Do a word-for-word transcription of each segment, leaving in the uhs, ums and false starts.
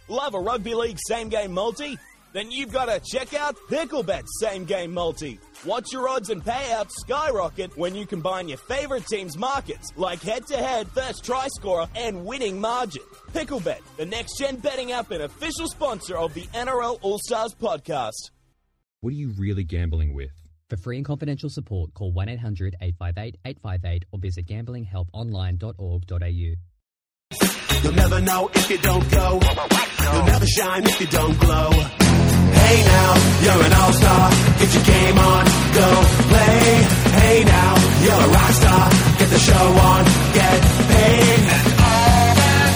Love a rugby league same-game multi? Then you've got to check out Picklebet's same-game multi. Watch your odds and payouts skyrocket when you combine your favourite team's markets, like head-to-head, first try scorer, and winning margin. Picklebet, the next-gen betting app and official sponsor of the N R L All-Stars podcast. What are you really gambling with? For free and confidential support, call one eight hundred eight five eight eight five eight or visit gambling help online dot org dot a u. You'll never know if you don't go. You'll never shine if you don't glow. Hey now, you're an all-star. Get your game on, go play. Hey now, you're a rock star. Get the show on, get paid. And all that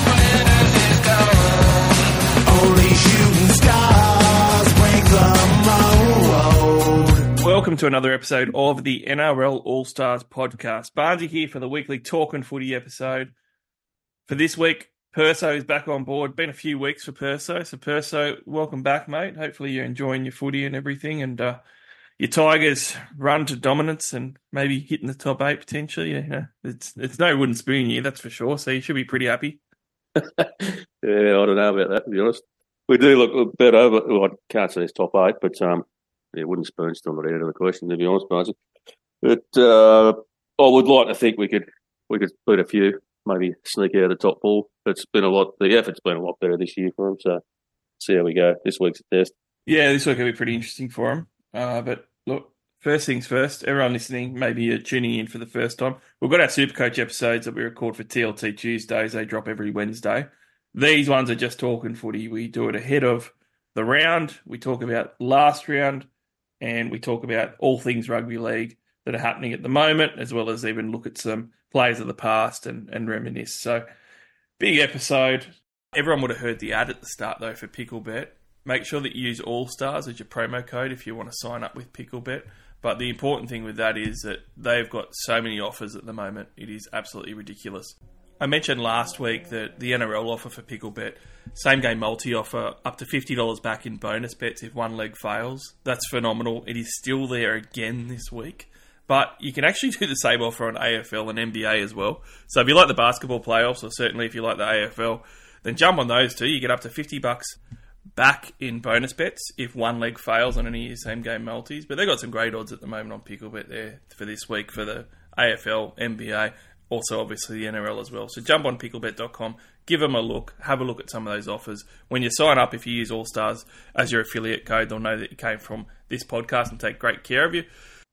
glitters is gold. Only shooting stars break the mold. Welcome to another episode of the N R L All-Stars podcast. Barnesy here for the weekly Talkin' Footy episode. For this week, Perso is back on board. Been a few weeks for Perso. So, Perso, welcome back, mate. Hopefully you're enjoying your footy and everything. And uh, your Tigers run to dominance and maybe hitting the top eight potentially. You know, it's it's no wooden spoon year, that's for sure. So you should be pretty happy. Yeah, I don't know about that, to be honest. We do look a bit over. Well, I can't say it's top eight, but um, yeah, wooden spoon's still not out of the question, to be honest, Barnesy. But uh, I would like to think we could we could beat a few. Maybe sneak out of the top four. It's been a lot. The effort's been a lot better this year for them. So see how we go. This week's a test. Yeah, this week will be pretty interesting for them. Uh, but look, first things first. Everyone listening, maybe you're tuning in for the first time. We've got our Supercoach episodes that we record for T L T Tuesdays. They drop every Wednesday. These ones are just talking footy. We do it ahead of the round. We talk about last round, and we talk about all things rugby league that are happening at the moment, as well as even look at some players of the past and, and reminisce. So, big episode. Everyone would have heard the ad at the start, though, for Picklebet. Make sure that you use All-Stars as your promo code if you want to sign up with Picklebet. But the important thing with that is that they've got so many offers at the moment. It is absolutely ridiculous. I mentioned last week that the N R L offer for Picklebet, same-game multi-offer, up to fifty dollars back in bonus bets if one leg fails. That's phenomenal. It is still there again this week. But you can actually do the same offer on A F L and N B A as well. So if you like the basketball playoffs, or certainly if you like the A F L, then jump on those two. You get up to fifty bucks back in bonus bets if one leg fails on any of your same-game multis. But they've got some great odds at the moment on Picklebet there for this week for the A F L, N B A, also obviously the N R L as well. So jump on picklebet dot com, give them a look, have a look at some of those offers. When you sign up, if you use All-Stars as your affiliate code, they'll know that you came from this podcast and take great care of you.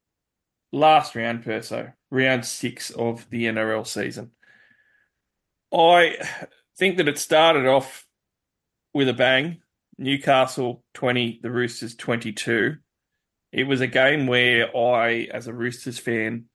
Last round, Perso, round six of the N R L season. I think that it started off with a bang. Newcastle twenty, the Roosters twenty-two. It was a game where I, as a Roosters fan,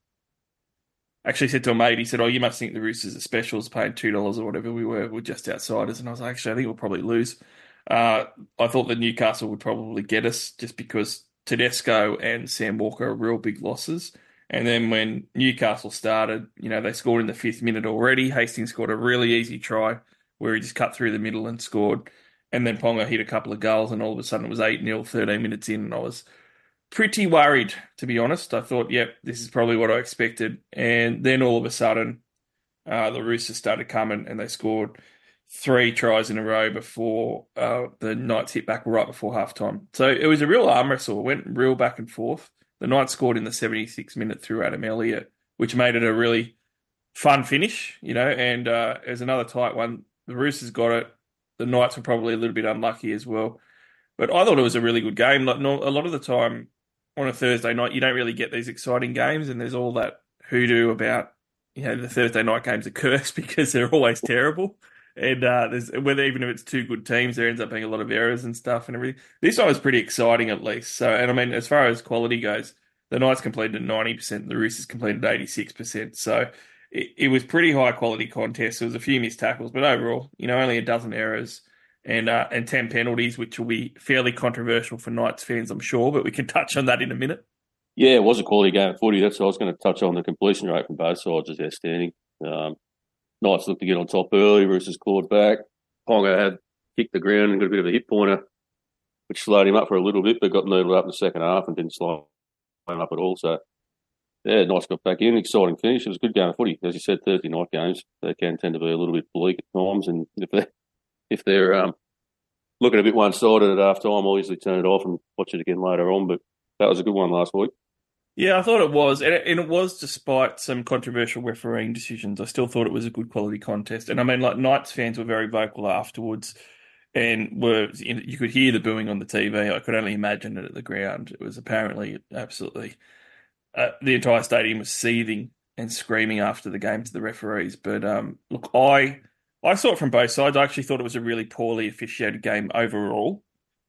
actually said to a mate, he said, oh, you must think the Roosters are specials, paying two dollars or whatever we were, we're just outsiders. And I was like, actually, I think we'll probably lose. Uh, I thought that Newcastle would probably get us just because Tedesco and Sam Walker are real big losses. And then when Newcastle started, you know, they scored in the fifth minute already. Hastings scored a really easy try where he just cut through the middle and scored. And then Ponga hit a couple of goals and all of a sudden it was eight nil, thirteen minutes in. And I was pretty worried, to be honest. I thought, yep, this is probably what I expected. And then all of a sudden, uh, the Roosters started coming and they scored three tries in a row before uh, the Knights hit back right before halftime. So it was a real arm wrestle. It went real back and forth. The Knights scored in the seventy-sixth minute through Adam Elliott, which made it a really fun finish, you know, and uh, it was another tight one. The Roosters got it. The Knights were probably a little bit unlucky as well. But I thought it was a really good game. Like, no, a lot of the time on a Thursday night, you don't really get these exciting games, and there's all that hoodoo about, you know, the Thursday night games are cursed because they're always terrible. And uh, there's whether even if it's two good teams, there ends up being a lot of errors and stuff and everything. This one was pretty exciting at least. So, and I mean, as far as quality goes, the Knights completed at ninety percent, the Roosters completed at eighty-six percent. So it, it was pretty high quality contest. There was a few missed tackles, but overall, you know, only a dozen errors and uh, and ten penalties, which will be fairly controversial for Knights fans, I'm sure. But we can touch on that in a minute. Yeah, it was a quality game of footy. That's what I was going to touch on. The completion rate from both sides is outstanding. Um, Knights looked to get on top early. Roosters clawed back. Ponga had kicked the ground and got a bit of a hit pointer, which slowed him up for a little bit, but got needled up in the second half and didn't slow him up at all. So, yeah, Knights got back in. Exciting finish. It was a good game of footy. As you said, Thursday night games, they can tend to be a little bit bleak at times. And if they're, if they're um, looking a bit one-sided at half time. I'll usually turn it off and watch it again later on, but that was a good one last week. Yeah, I thought it was, and it, and it was despite some controversial refereeing decisions. I still thought it was a good quality contest, and I mean, like Knights fans were very vocal afterwards, and were you could hear the booing on the T V. I could only imagine it at the ground. It was apparently absolutely uh, the entire stadium was seething and screaming after the game to the referees. But um, look, I I saw it from both sides. I actually thought it was a really poorly officiated game overall.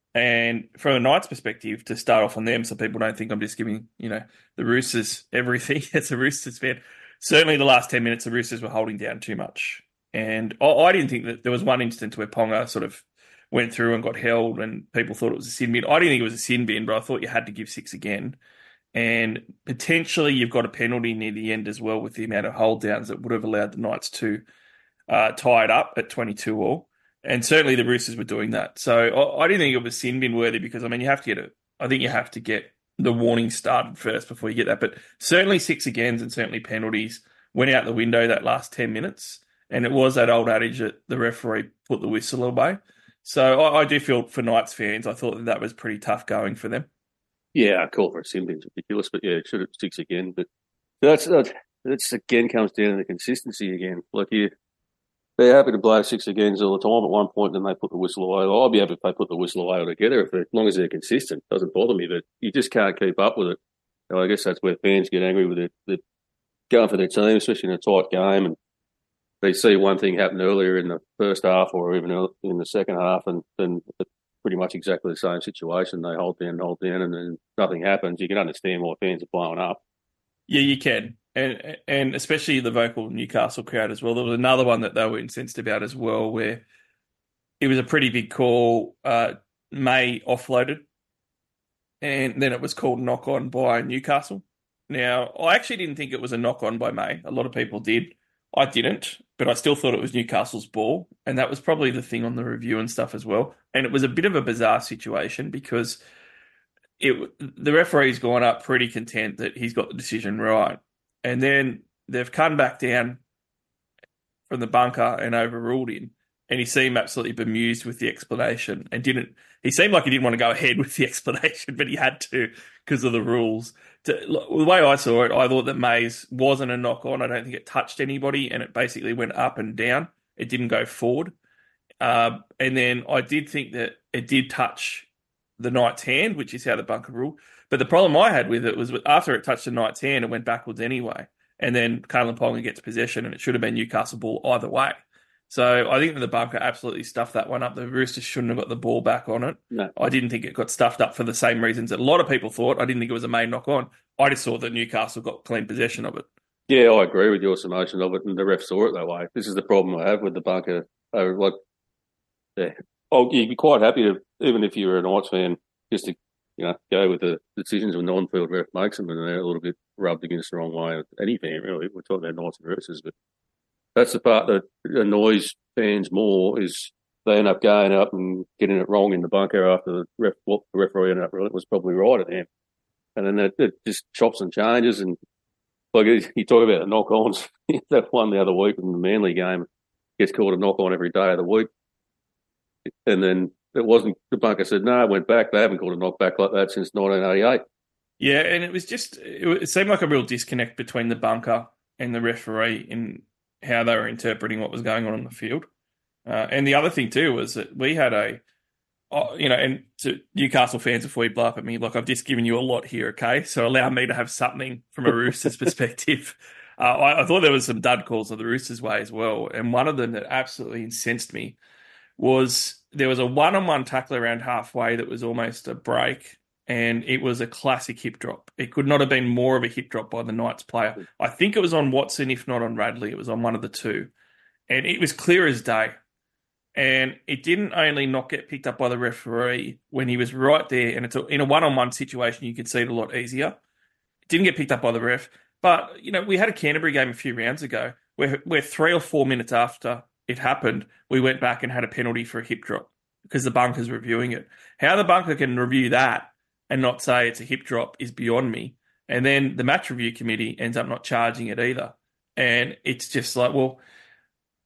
And from a Knights perspective, to start off on them, so people don't think I'm just giving, you know, the Roosters everything. It's a Roosters fan. Certainly the last ten minutes, the Roosters were holding down too much. And I, I didn't think that there was one instance where Ponga sort of went through and got held and people thought it was a sin bin. I didn't think it was a sin bin, but I thought you had to give six again. And potentially you've got a penalty near the end as well with the amount of hold downs that would have allowed the Knights to uh, tie it up at twenty-two all. And certainly the Roosters were doing that. So I, I didn't think it was sin bin worthy because, I mean, you have to get it. I think you have to get the warning started first before you get that. But certainly six agains and certainly penalties went out the window that last ten minutes. And it was that old adage that the referee put the whistle away. So I, I do feel for Knights fans, I thought that that was pretty tough going for them. Yeah, I call for a sin bin. It's ridiculous, but yeah, it should have six again. But that's, that's again comes down to the consistency again. Like you, they're happy to blow six agains all the time at one point, and then they put the whistle away. I'll be happy if they put the whistle away altogether, if as long as they're consistent. It doesn't bother me, but you just can't keep up with it. And I guess that's where fans get angry with it. They're going for their team, especially in a tight game, and they see one thing happen earlier in the first half or even in the second half, and then it's pretty much exactly the same situation. They hold down, hold down, and then nothing happens. You can understand why fans are blowing up. Yeah, you can. And and especially the vocal Newcastle crowd as well. There was another one that they were incensed about as well, where it was a pretty big call. Uh, May offloaded, and then it was called knock on by Newcastle. Now, I actually didn't think it was a knock on by May. A lot of people did. I didn't, but I still thought it was Newcastle's ball, and that was probably the thing on the review and stuff as well. And it was a bit of a bizarre situation because it the referee's gone up pretty content that he's got the decision right. And then they've come back down from the bunker and overruled him. And he seemed absolutely bemused with the explanation and didn't, he seemed like he didn't want to go ahead with the explanation, but he had to because of the rules. To, the way I saw it, I thought that Mays wasn't a knock on. I don't think it touched anybody and it basically went up and down. It didn't go forward. Uh, and then I did think that it did touch the Knight's hand, which is how the bunker ruled. But the problem I had with it was after it touched the Knight's hand, it went backwards anyway. And then Kalyn Ponga gets possession, and it should have been Newcastle ball either way. So I think that the bunker absolutely stuffed that one up. The Roosters shouldn't have got the ball back on it. No. I didn't think it got stuffed up for the same reasons that a lot of people thought. I didn't think it was a main knock on. I just saw that Newcastle got clean possession of it. Yeah, I agree with your summation of it, and the ref saw it that way. This is the problem I have with the bunker. Uh, like, yeah. Oh, you'd be quite happy to, even if you're a Knights fan, just to you know go with the decisions of a non-field ref makes them, and they're a little bit rubbed against the wrong way. Any fan, really. We're talking about Knights and Roosters, but that's the part that annoys fans more is they end up going up and getting it wrong in the bunker after the ref, what the referee ended up really was probably right at them. And then it, it just chops and changes. And like you talk about the knock-ons, that one the other week in the Manly game gets called a knock-on every day of the week. And then it wasn't, the bunker said, no, it went back. They haven't called a knockback like that since nineteen eighty-eight. Yeah, and it was just, it seemed like a real disconnect between the bunker and the referee in how they were interpreting what was going on on the field. Uh, and the other thing too was that we had a, oh, you know, and to Newcastle fans, before you blow up at me, like I've just given you a lot here, okay? So allow me to have something from a Roosters perspective. Uh, I, I thought there was some dud calls of the Roosters way as well. And one of them that absolutely incensed me was there was a one-on-one tackle around halfway that was almost a break, and it was a classic hip drop. It could not have been more of a hip drop by the Knights player. I think it was on Watson, if not on Radley. It was on one of the two. And it was clear as day. And it didn't only not get picked up by the referee when he was right there, and it's a, in a one-on-one situation, you could see it a lot easier. It didn't get picked up by the ref. But, you know, we had a Canterbury game a few rounds ago where, where three or four minutes after it happened, we went back and had a penalty for a hip drop because the bunker's reviewing it. How the bunker can review that and not say it's a hip drop is beyond me. And then the match review committee ends up not charging it either. And it's just like, well,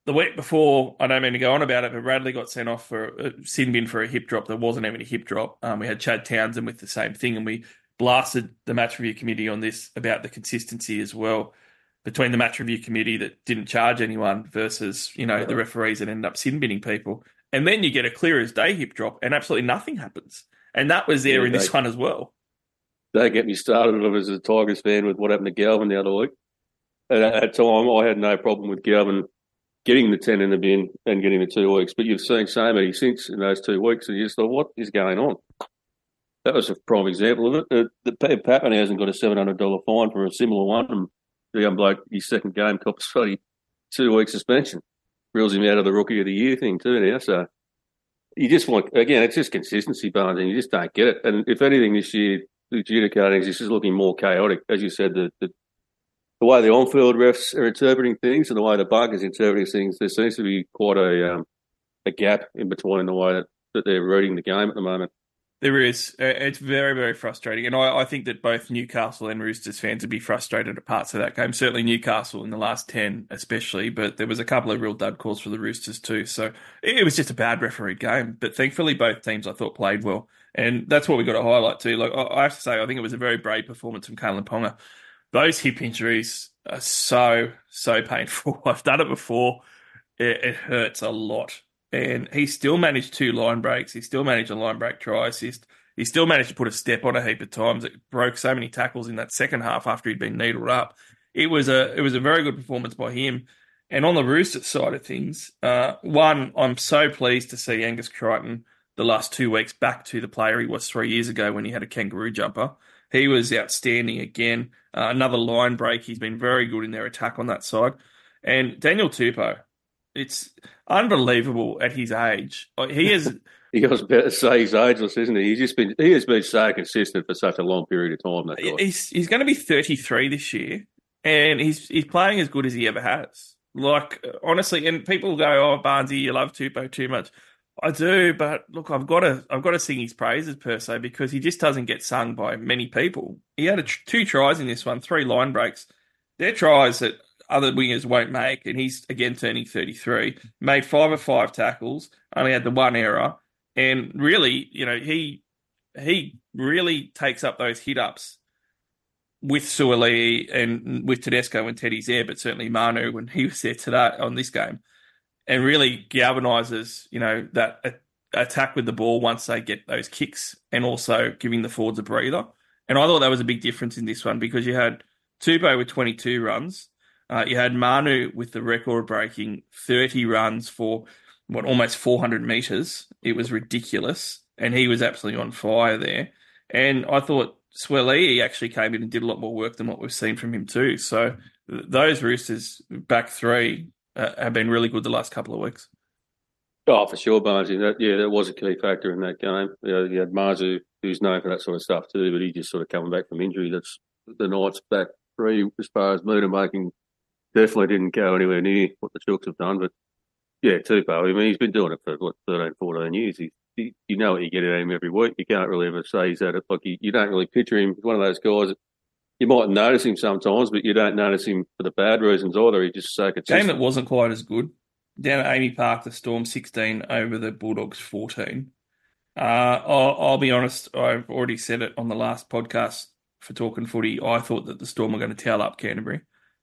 the week before, I don't mean to go on about it, but Radley got sent off for a sin bin for a hip drop. There wasn't even a hip drop. Um, we had Chad Townsend with the same thing, and we blasted the match review committee on this about the consistency as well between the match review committee that didn't charge anyone versus, you know, the referees that ended up sin binning people. And then you get a clear as day hip drop and absolutely nothing happens. And that was there yeah, in they, this one as well. Don't get me started as a Tigers fan with what happened to Galvin the other week. And at that time, I had no problem with Galvin getting the ten in the bin and getting the two weeks. But you've seen so many since in those two weeks, and you just thought, what is going on? That was a prime example of it. Uh, the Pappen hasn't got a seven hundred dollars fine for a similar one. And the young bloke, his second game, cops a two-week suspension. Reels him out of the Rookie of the Year thing too now. So you just want, again, it's just consistency, Barnes, and you just don't get it. And if anything this year, the adjudicating is just looking more chaotic. As you said, the, the the way the on-field refs are interpreting things and the way the bunkers interpreting things, there seems to be quite a um, a gap in between the way that, that they're reading the game at the moment. There is. It's very, very frustrating. And I, I think that both Newcastle and Roosters fans would be frustrated at parts of that game. Certainly Newcastle in the last ten especially, but there was a couple of real dud calls for the Roosters too. So it was just a bad refereed game. But thankfully both teams I thought played well. And that's what we got to highlight too. Like I have to say, I think it was a very brave performance from Kalyn Ponga. Those hip injuries are so, so painful. I've done it before. It, it hurts a lot. And he still managed two line breaks. He still managed a line break try assist. He still managed to put a step on a heap of times. It broke so many tackles in that second half after he'd been needled up. It was a it was a very good performance by him. And on the Roosters side of things, uh, one, I'm so pleased to see Angus Crichton the last two weeks back to the player he was three years ago when he had a kangaroo jumper. He was outstanding again. Uh, another line break. He's been very good in their attack on that side. And Daniel Tupou, it's unbelievable at his age. He is. He was about to say he's ageless, isn't he? He's just been. He has been so consistent for such a long period of time. That guy. He's he's going to be thirty-three this year, and he's he's playing as good as he ever has. Like honestly, and people go, "Oh, Barnesy, you love Tupou too much." I do, but look, I've got to I've got to sing his praises per se because he just doesn't get sung by many people. He had a tr- two tries in this one, three line breaks. They're tries that other wingers won't make, and he's again turning thirty-three. Made five of five tackles, only had the one error, and really, you know, he he really takes up those hit ups with Suaalii and with Tedesco when Teddy's there, but certainly Manu when he was there today on this game. And really galvanises, you know, that a- attack with the ball once they get those kicks and also giving the forwards a breather. And I thought that was a big difference in this one because you had Tupou with twenty-two runs. Uh, you had Manu with the record-breaking thirty runs for, what, almost four hundred metres. It was ridiculous. And he was absolutely on fire there. And I thought Suaalii actually came in and did a lot more work than what we've seen from him too. So th- those Roosters back three Uh, have been really good the last couple of weeks. Oh, for sure, Barnesy. That, yeah, that was a key factor in that game. You know, you had Marzu, who's known for that sort of stuff too, but he just sort of coming back from injury. That's the Knights back three as far as meter making definitely didn't go anywhere near what the Chooks have done. But yeah, Tupou, I mean, he's been doing it for what thirteen, fourteen years. He, he, you know what you get out of him every week. You can't really ever say he's at it. Like you, you don't really picture him. He's one of those guys that you might notice him sometimes, but you don't notice him for the bad reasons either. He just so consistent. Game that wasn't quite as good. Down at Amy Park, the Storm sixteen over the Bulldogs fourteen. Uh, I'll, I'll be honest, I've already said it on the last podcast for Talking Footy. I thought that the Storm were going to towel up Canterbury.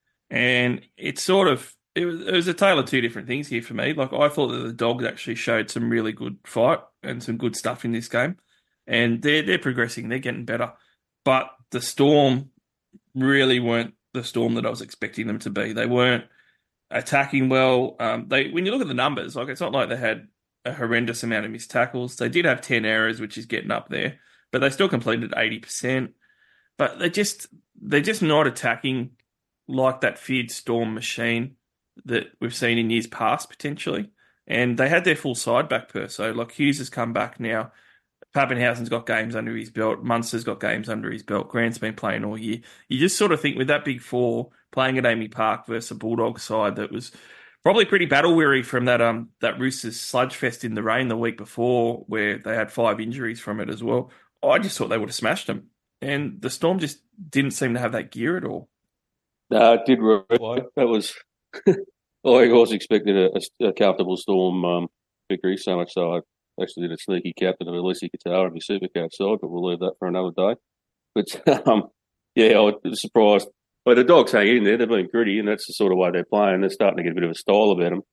And it's sort of, it was, it was a tale of two different things here for me. Like I thought that the Dogs actually showed some really good fight and some good stuff in this game. And they're, they're progressing, they're getting better. But the Storm really weren't the Storm that I was expecting them to be. They weren't attacking well. Um, they when you look at the numbers, like it's not like they had a horrendous amount of missed tackles. They did have ten errors, which is getting up there, but they still completed eighty percent. But they just they're just not attacking like that feared Storm machine that we've seen in years past potentially. And they had their full side back per so like Hughes has come back now. Pappenhausen's got games under his belt. Munster's got games under his belt. Grant's been playing all year. You just sort of think with that big four playing at Amy Park versus a Bulldog side that was probably pretty battle weary from that um that Roosters sludge fest in the rain the week before where they had five injuries from it as well. I just thought they would have smashed them. And the Storm just didn't seem to have that gear at all. No, it did really. That was I was expecting a, a comfortable Storm um, victory, so much so I actually did a sneaky captain of Alessi Qatar on my Supercoach side, but we'll leave that for another day. But, um, yeah, I was surprised. But the Dogs hang in there. They've been gritty, and that's the sort of way they're playing. They're starting to get a bit of a style about them.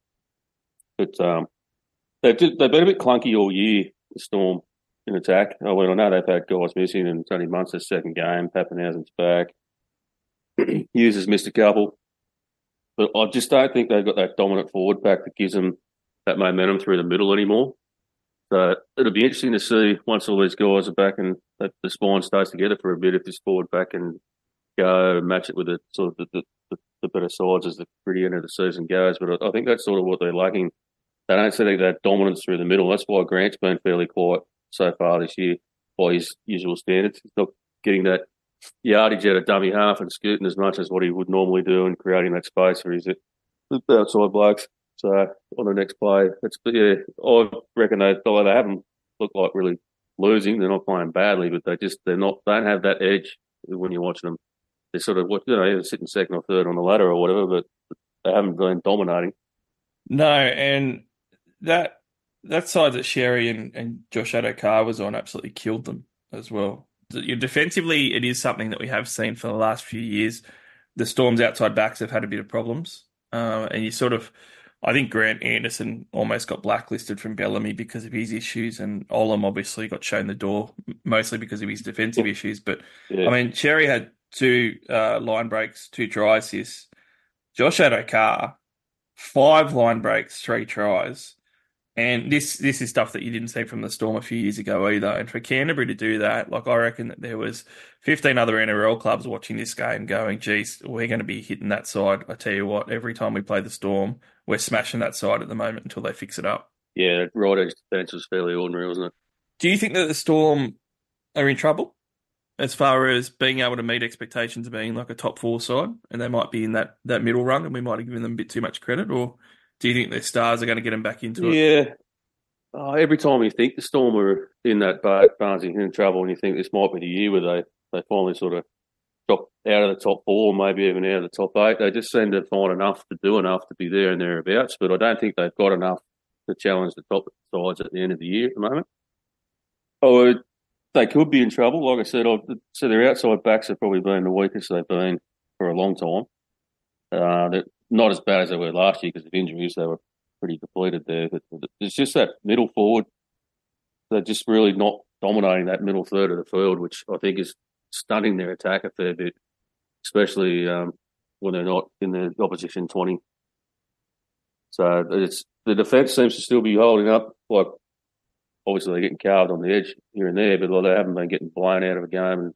But um, they've, they've been a bit clunky all year, the Storm, in attack. I mean, I know they've had guys missing, and Tony Munster's second game. Pappenhausen's back. Hughes has missed a couple. But I just don't think they've got that dominant forward pack that gives them that momentum through the middle anymore. So it'll be interesting to see once all these guys are back and the spine stays together for a bit if this forward pack can go and match it with the sort of the, the, the better sides as the pretty end of the season goes. But I think that's sort of what they're lacking. They don't see that dominance through the middle. That's why Grant's been fairly quiet so far this year by his usual standards. He's not getting that yardage out of dummy half and scooting as much as what he would normally do and creating that space for his outside blokes. So on the next play, it's yeah, I reckon they although they haven't looked like really losing, they're not playing badly, but they just they're not don't have that edge when you're watching them. They're sort of what you know, either sitting second or third on the ladder or whatever, but they haven't been dominating. No, and that that side that Sherry and, and Josh Adokar was on absolutely killed them as well. Defensively, it is something that we have seen for the last few years. The Storm's outside backs have had a bit of problems. Uh, and you sort of, I think Grant Anderson almost got blacklisted from Bellamy because of his issues, and Olam obviously got shown the door, mostly because of his defensive issues. But, yeah. I mean, Sherry had two uh, line breaks, two try assists. Josh Adokar, five line breaks, three tries. And this this is stuff that you didn't see from the Storm a few years ago either. And for Canterbury to do that, like I reckon that there was fifteen other N R L clubs watching this game going, geez, we're going to be hitting that side. I tell you what, every time we play the Storm, we're smashing that side at the moment until they fix it up. Yeah, right edge defence was fairly ordinary, wasn't it? Do you think that the Storm are in trouble as far as being able to meet expectations of being like a top four side, and they might be in that, that middle run and we might have given them a bit too much credit, or do you think their stars are going to get them back into it? Yeah. Oh, every time you think the Storm are in that boat, Barnsley in trouble, and you think this might be the year where they, they finally sort of drop out of the top four, maybe even out of the top eight. They just seem to find enough to do enough to be there and thereabouts, but I don't think they've got enough to challenge the top sides at the end of the year at the moment. Oh, they could be in trouble. Like I said, I've, so their outside backs have probably been the weakest they've been for a long time. Uh, they're not as bad as they were last year because of injuries. They were pretty depleted there. But it's just that middle forward. They're just really not dominating that middle third of the field, which I think is stunting their attack a fair bit, especially um, when they're not in the opposition twenty. So it's the defence seems to still be holding up. Like obviously they're getting carved on the edge here and there, but they haven't been getting blown out of a game. And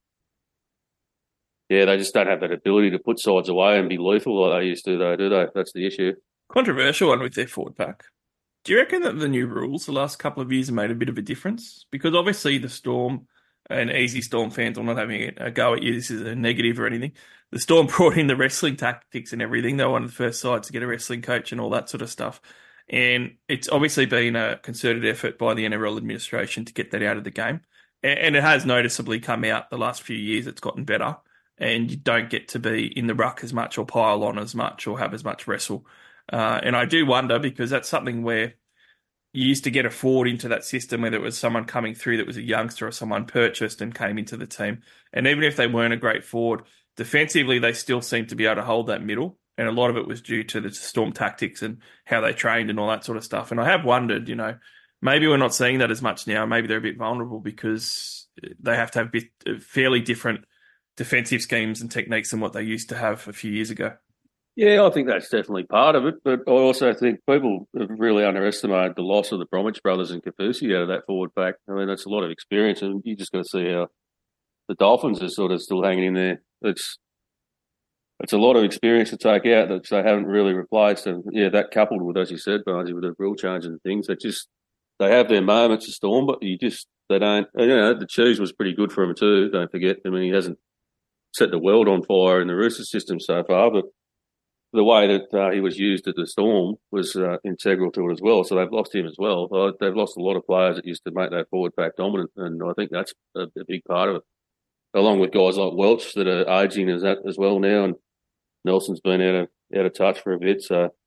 yeah, they just don't have that ability to put sides away and be lethal like they used to, though, do they? That's the issue. Controversial one with their forward pack. Do you reckon that the new rules the last couple of years have made a bit of a difference? Because obviously the Storm, and easy Storm fans, I'm not having a go at you, this is a negative or anything. The Storm brought in the wrestling tactics and everything. They were one of the first sides to get a wrestling coach and all that sort of stuff. And it's obviously been a concerted effort by the N R L administration to get that out of the game. And it has noticeably come out the last few years. It's gotten better. And you don't get to be in the ruck as much or pile on as much or have as much wrestle. Uh, and I do wonder, because that's something where you used to get a forward into that system, whether it was someone coming through that was a youngster or someone purchased and came into the team. And even if they weren't a great forward, defensively they still seemed to be able to hold that middle. And a lot of it was due to the Storm tactics and how they trained and all that sort of stuff. And I have wondered, you know, maybe we're not seeing that as much now. Maybe they're a bit vulnerable because they have to have bit, fairly different defensive schemes and techniques than what they used to have a few years ago. Yeah, I think that's definitely part of it. But I also think people have really underestimated the loss of the Bromwich brothers and Kafusi out of that forward pack. I mean, that's a lot of experience, and you just got to see how the Dolphins are sort of still hanging in there. It's it's a lot of experience to take out that they haven't really replaced. And yeah, that coupled with, as you said, Barnesy, with the rule changes and things, they just they have their moments of Storm, but you just they don't. You know, the cheese was pretty good for him too. Don't forget. I mean, he hasn't set the world on fire in the Roosters system so far, but the way that uh, he was used at the Storm was uh, integral to it as well. So they've lost him as well. Uh, they've lost a lot of players that used to make that forward pack dominant, and I think that's a, a big part of it. Along with guys like Welch that are ageing as that as well now, and Nelson's been out of out of touch for a bit. So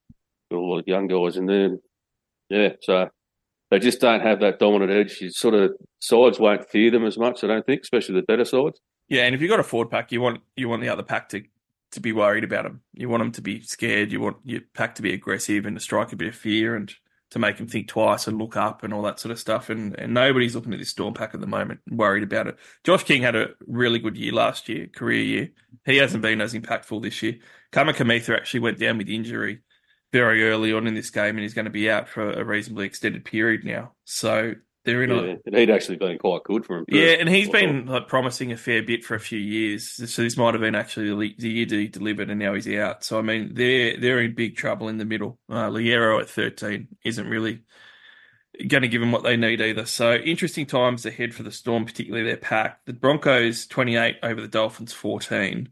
got a lot of young guys in there. Yeah, so they just don't have that dominant edge. You sort of sides won't fear them as much, I don't think, especially the better sides. Yeah, and if you've got a forward pack, you want you want the other pack to, to be worried about them. You want them to be scared. You want your pack to be aggressive and to strike a bit of fear and to make them think twice and look up and all that sort of stuff. And, and nobody's looking at this Storm pack at the moment worried about it. Josh King had a really good year last year, career year. He hasn't been as impactful this year. Kamikamica actually went down with injury very early on in this game, and he's going to be out for a reasonably extended period now. So they're in yeah, a... and he'd actually been quite good for him. Yeah, and he's been like, promising a fair bit for a few years. So this might have been actually the year that he delivered, and now he's out. So, I mean, they're they're in big trouble in the middle. Uh, Liero at thirteen isn't really going to give them what they need either. So, interesting times ahead for the Storm, particularly their pack. The Broncos twenty-eight over the Dolphins fourteen.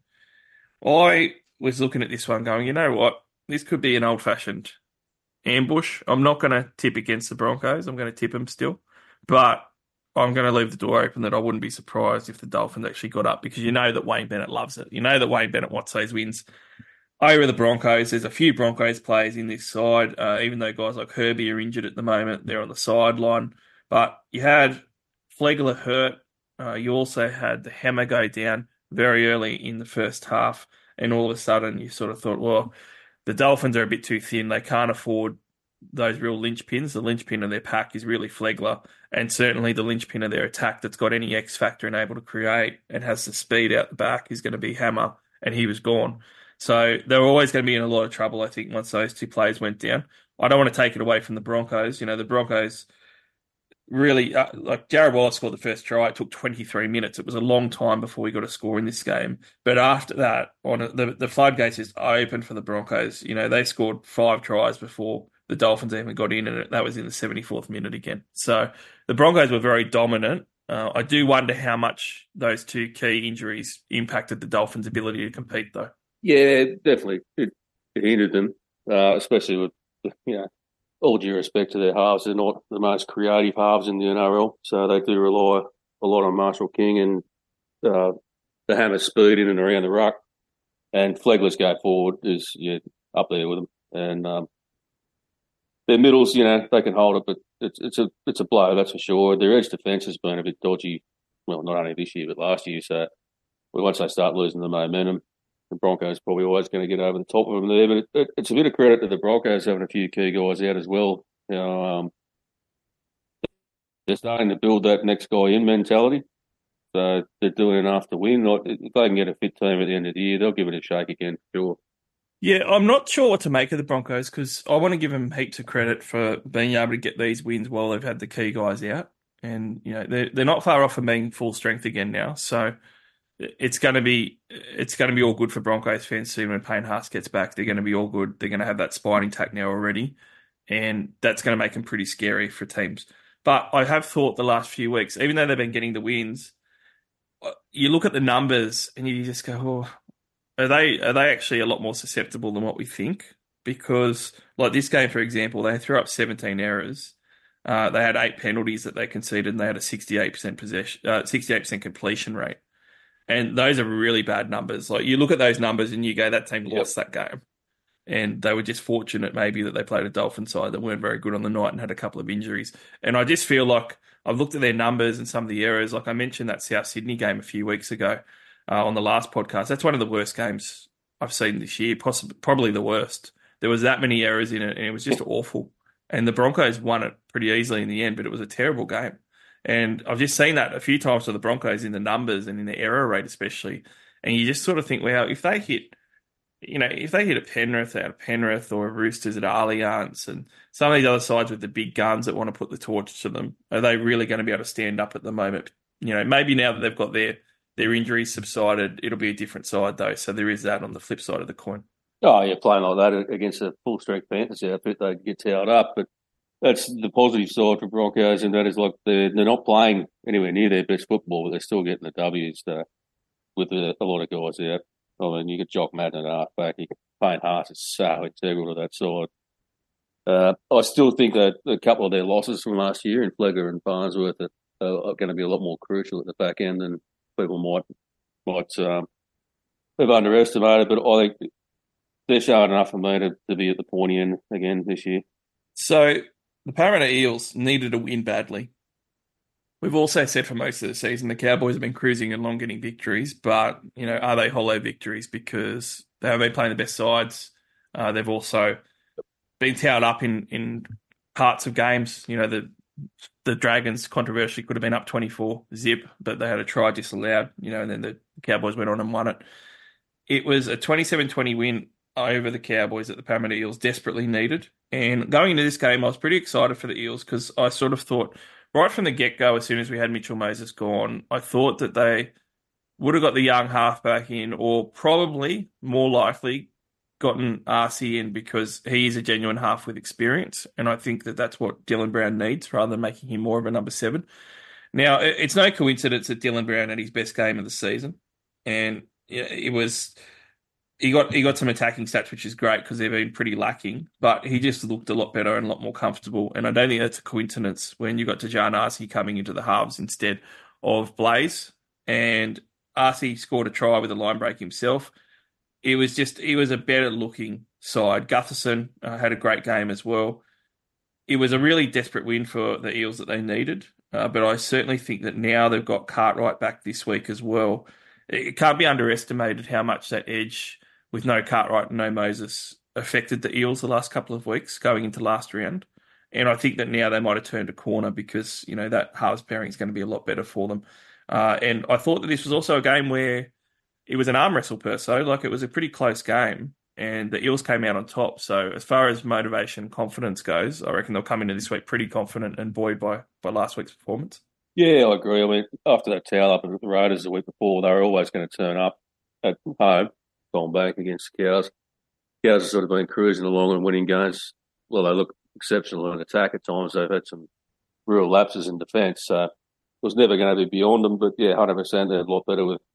I was looking at this one going, you know what? This could be an old-fashioned ambush. I'm not going to tip against the Broncos. I'm going to tip them still. But I'm going to leave the door open that I wouldn't be surprised if the Dolphins actually got up, because you know that Wayne Bennett loves it. You know that Wayne Bennett wants those wins over the Broncos. There's a few Broncos players in this side, uh, even though guys like Herbie are injured at the moment. They're on the sideline. But you had Flegler hurt. Uh, you also had the hammer go down very early in the first half. And all of a sudden you sort of thought, well, the Dolphins are a bit too thin. They can't afford those real linchpins. The linchpin of their pack is really Flegler, and certainly the linchpin of their attack that's got any X factor and able to create and has the speed out the back is going to be Hammer, and he was gone. So they're always going to be in a lot of trouble, I think, once those two players went down. I don't want to take it away from the Broncos. You know, the Broncos really, uh, like Jarrod Wallace scored the first try. It took twenty-three minutes. It was a long time before we got a score in this game. But after that, on the the floodgates just opened for the Broncos. You know, they scored five tries before the Dolphins even got in, and that was in the seventy-fourth minute again. So the Broncos were very dominant. Uh, I do wonder how much those two key injuries impacted the Dolphins' ability to compete, though. Yeah, definitely. It, it hindered them, uh, especially with, you know, all due respect to their halves. They're not the most creative halves in the N R L, so they do rely a lot on Marshall King and uh, the hammer speed in and around the ruck. And Flegler's go forward is yeah, up there with them. And um, their middles, you know, they can hold it, but it's it's a it's a blow, that's for sure. Their edge defence has been a bit dodgy, well, not only this year but last year. So once they start losing the momentum, the Broncos probably always going to get over the top of them there. But it, it, it's a bit of credit to the Broncos having a few key guys out as well. You know, um, they're starting to build that next guy in mentality. So they're doing enough to win. Like, if they can get a fit team at the end of the year, they'll give it a shake again, for sure. Yeah, I'm not sure what to make of the Broncos, because I want to give them heaps of credit for being able to get these wins while they've had the key guys out. And, you know, they're, they're not far off from being full strength again now. So it's going to be it's going to be all good for Broncos fans soon when Payne Haas gets back. They're going to be all good. They're going to have that spine intact now already. And that's going to make them pretty scary for teams. But I have thought the last few weeks, even though they've been getting the wins, you look at the numbers and you just go, oh, are they are they actually a lot more susceptible than what we think? Because, like this game, for example, they threw up seventeen errors. Uh, they had eight penalties that they conceded, and they had a sixty-eight percent possession, uh, sixty-eight percent completion rate. And those are really bad numbers. Like, you look at those numbers and you go, that team lost yep. that game. And they were just fortunate maybe that they played a Dolphin side that weren't very good on the night and had a couple of injuries. And I just feel like I've looked at their numbers and some of the errors. Like I mentioned that South Sydney game a few weeks ago uh, on the last podcast. That's one of the worst games I've seen this year, possibly probably the worst. There was that many errors in it and it was just awful. And the Broncos won it pretty easily in the end, but it was a terrible game. And I've just seen that a few times for the Broncos in the numbers and in the error rate especially. And you just sort of think, well, if they hit, you know, if they hit a Penrith out of Penrith or a Roosters at Allianz and some of these other sides with the big guns that want to put the torch to them, are they really going to be able to stand up at the moment? You know, maybe now that they've got their, their injuries subsided, it'll be a different side though. So there is that on the flip side of the coin. Oh, yeah, playing like that against a full-strength Panthers outfit, they get towed up. But that's the positive side for Broncos, and that is like they're, they're not playing anywhere near their best football, but they're still getting the W's uh, with a, a lot of guys out. I mean, you get Jock Madden at halfback, you get Payne Haas is so integral to that side. Uh, I still think that a couple of their losses from last year in Flegler and Farnsworth are, are going to be a lot more crucial at the back end than people might might um, have underestimated. But I think they're showing enough for me to, to be at the pointy end again this year. So the Parramatta Eels needed a win badly. We've also said for most of the season the Cowboys have been cruising along getting victories, but you know, are they hollow victories because they haven't been playing the best sides? Uh, they've also been towed up in, in parts of games. You know, the the Dragons controversially could have been up twenty-four zip, but they had a try disallowed, you know, and then the Cowboys went on and won it. It was a twenty-seven twenty win over the Cowboys that the Parramatta Eels desperately needed. And going into this game, I was pretty excited for the Eels because I sort of thought right from the get-go, as soon as we had Mitchell Moses gone, I thought that they would have got the young halfback in, or probably more likely gotten R C in, because he is a genuine half with experience. And I think that that's what Dylan Brown needs rather than making him more of a number seven. Now, it's no coincidence that Dylan Brown had his best game of the season. And it was... He got he got some attacking stats, which is great because they've been pretty lacking, but he just looked a lot better and a lot more comfortable. And I don't think that's a coincidence when you got Tajan Arce coming into the halves instead of Blaze. And Arce scored a try with a line break himself. It was just, it was a better looking side. Gutherson uh, had a great game as well. It was a really desperate win for the Eels that they needed, uh, but I certainly think that now they've got Cartwright back this week as well. It can't be underestimated how much that edge with no Cartwright and no Moses affected the Eels the last couple of weeks going into last round. And I think that now they might have turned a corner because, you know, that halves pairing is going to be a lot better for them. Uh, and I thought that this was also a game where it was an arm wrestle per se, like it was a pretty close game and the Eels came out on top. So as far as motivation and confidence goes, I reckon they'll come into this week pretty confident and buoyed by, by last week's performance. Yeah, I agree. I mean, after that towel up at the Raiders the week before, they were always going to turn up at home, gone back against Cows. Cows have sort of been cruising along and winning games. Well, they look exceptional in attack at times. They've had some real lapses in defence, so it was never going to be beyond them. But yeah, one hundred percent they're a lot better with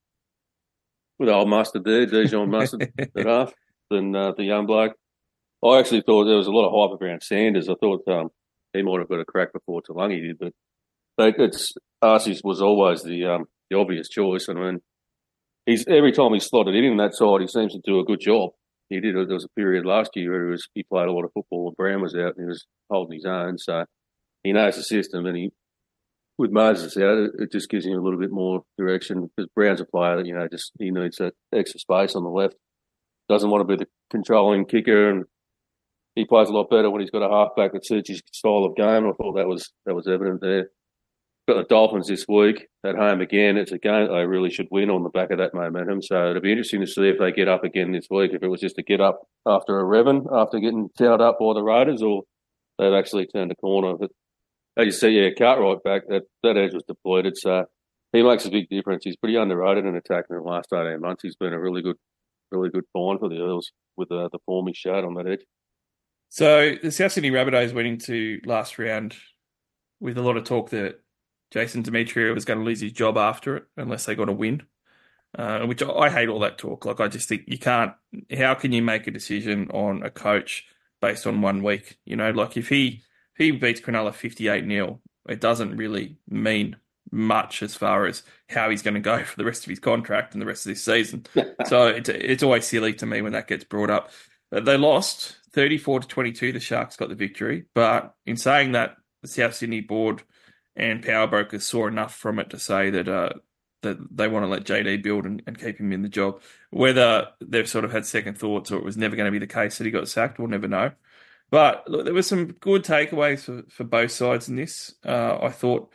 with old Mustard there, Dijon Mustard at half, than uh, the young bloke. I actually thought there was a lot of hype around Sanders. I thought um, he might have got a crack before Talangi did, but it's Arce was always the um, the obvious choice. I mean, he's every time he's slotted in in that side, he seems to do a good job. He did. There was a period last year where he, was, he played a lot of football and Brown was out and he was holding his own. So he knows the system, and he with Moses out, it, it just gives him a little bit more direction because Brown's a player that, you know, just he needs that extra space on the left. Doesn't want to be the controlling kicker, and he plays a lot better when he's got a halfback that suits his style of game. I thought that was that was evident there. Got the Dolphins this week at home again. It's a game they really should win on the back of that momentum. So it'll be interesting to see if they get up again this week. If it was just a get up after a revving, after getting towed up by the Raiders, or they've actually turned a corner. But as you see, yeah, Cartwright back, that, that edge was depleted. So he makes a big difference. He's pretty underrated in attacking in the last eighteen months. He's been a really good, really good find for the Eels with uh, the form he showed on that edge. So the South Sydney Rabbitohs went into last round with a lot of talk that Jason Demetrio was going to lose his job after it unless they got a win, uh, which I hate all that talk. Like, I just think you can't, how can you make a decision on a coach based on one week? You know, like if he, if he beats Cronulla fifty-eight nil, it doesn't really mean much as far as how he's going to go for the rest of his contract and the rest of this season. So it's, it's always silly to me when that gets brought up. They lost thirty-four to twenty-two. The Sharks got the victory. But in saying that, the South Sydney board and power brokers saw enough from it to say that uh, that they want to let J D build and, and keep him in the job. Whether they've sort of had second thoughts or it was never going to be the case that he got sacked, we'll never know. But look, there were some good takeaways for, for both sides in this. Uh, I thought,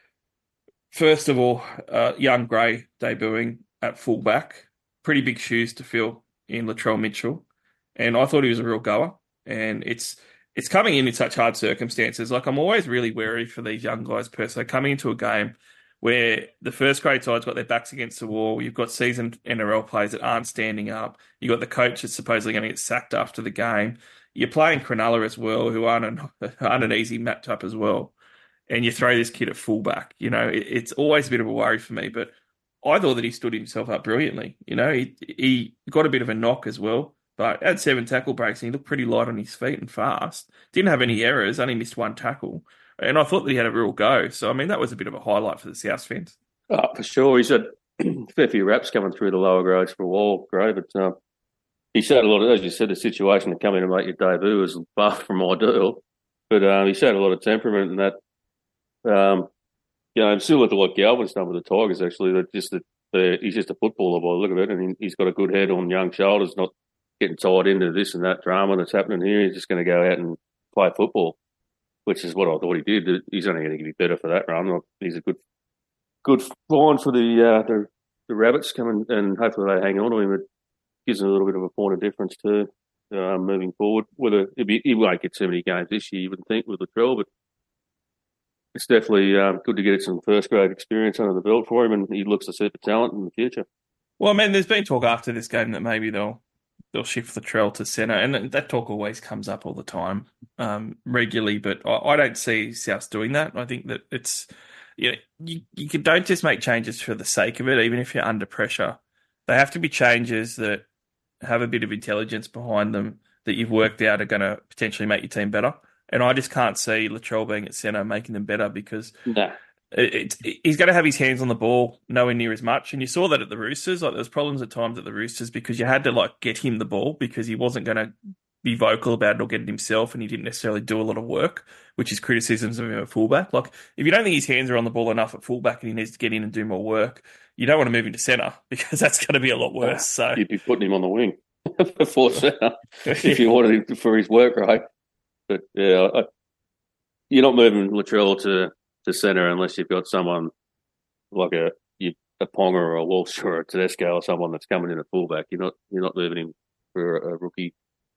first of all, uh, young Gray debuting at fullback, pretty big shoes to fill in Latrell Mitchell. And I thought he was a real goer. And it's it's coming in in such hard circumstances. Like, I'm always really wary for these young guys per se, coming into a game where the first grade side's got their backs against the wall. You've got seasoned N R L players that aren't standing up. You've got the coach that's supposedly going to get sacked after the game. You're playing Cronulla as well, who aren't an, aren't an easy matchup as well. And you throw this kid at fullback. You know, it, it's always a bit of a worry for me. But I thought that he stood himself up brilliantly. You know, he, he got a bit of a knock as well. But had seven tackle breaks and he looked pretty light on his feet and fast. Didn't have any errors, only missed one tackle. And I thought that he had a real go. So, I mean, that was a bit of a highlight for the South fans. Oh, for sure. He's had a fair few reps coming through the lower grades for a while, Gray. But, um, he showed a lot of, as you said, the situation to come in and make your debut was far from ideal. But um, he showed a lot of temperament and that. Um, you know, similar to what Galvin's done with the Tigers, actually, that just that the, he's just a footballer by the look of it, and he, he's got a good head on young shoulders, not getting tied into this and that drama that's happening here. He's just going to go out and play football, which is what I thought he did. He's only going to get better for that run. He's a good, good find for the uh, the, the Rabbits coming, and hopefully they hang on to him. It gives them a little bit of a point of difference too, uh, moving forward. Whether be, he won't get too many games this year, you would think, with Latrell, but it's definitely um, good to get some first grade experience under the belt for him, and he looks a super talent in the future. Well, man, there's been talk after this game that maybe they'll they'll shift Latrell to centre, and that talk always comes up all the time, um, regularly. But I, I don't see Souths doing that. I think that it's you know you you can, don't just make changes for the sake of it, even if you're under pressure. They have to be changes that have a bit of intelligence behind them that you've worked out are going to potentially make your team better. And I just can't see Latrell being at centre making them better because nah. it, it, he's going to have his hands on the ball nowhere near as much. And you saw that at the Roosters. Like there was problems at times at the Roosters because you had to like get him the ball because he wasn't going to be vocal about it or get it himself, and he didn't necessarily do a lot of work, which is criticisms of him at fullback. Like if you don't think his hands are on the ball enough at fullback and he needs to get in and do more work, you don't want to move him to centre because that's going to be a lot worse. So you'd be putting him on the wing for centre if you wanted him for his work rate. But yeah, I, you're not moving Latrell to, to centre unless you've got someone like a you, a Ponga or a Walsh or a Tedesco or someone that's coming in at fullback. You're not you're not moving him for a, a rookie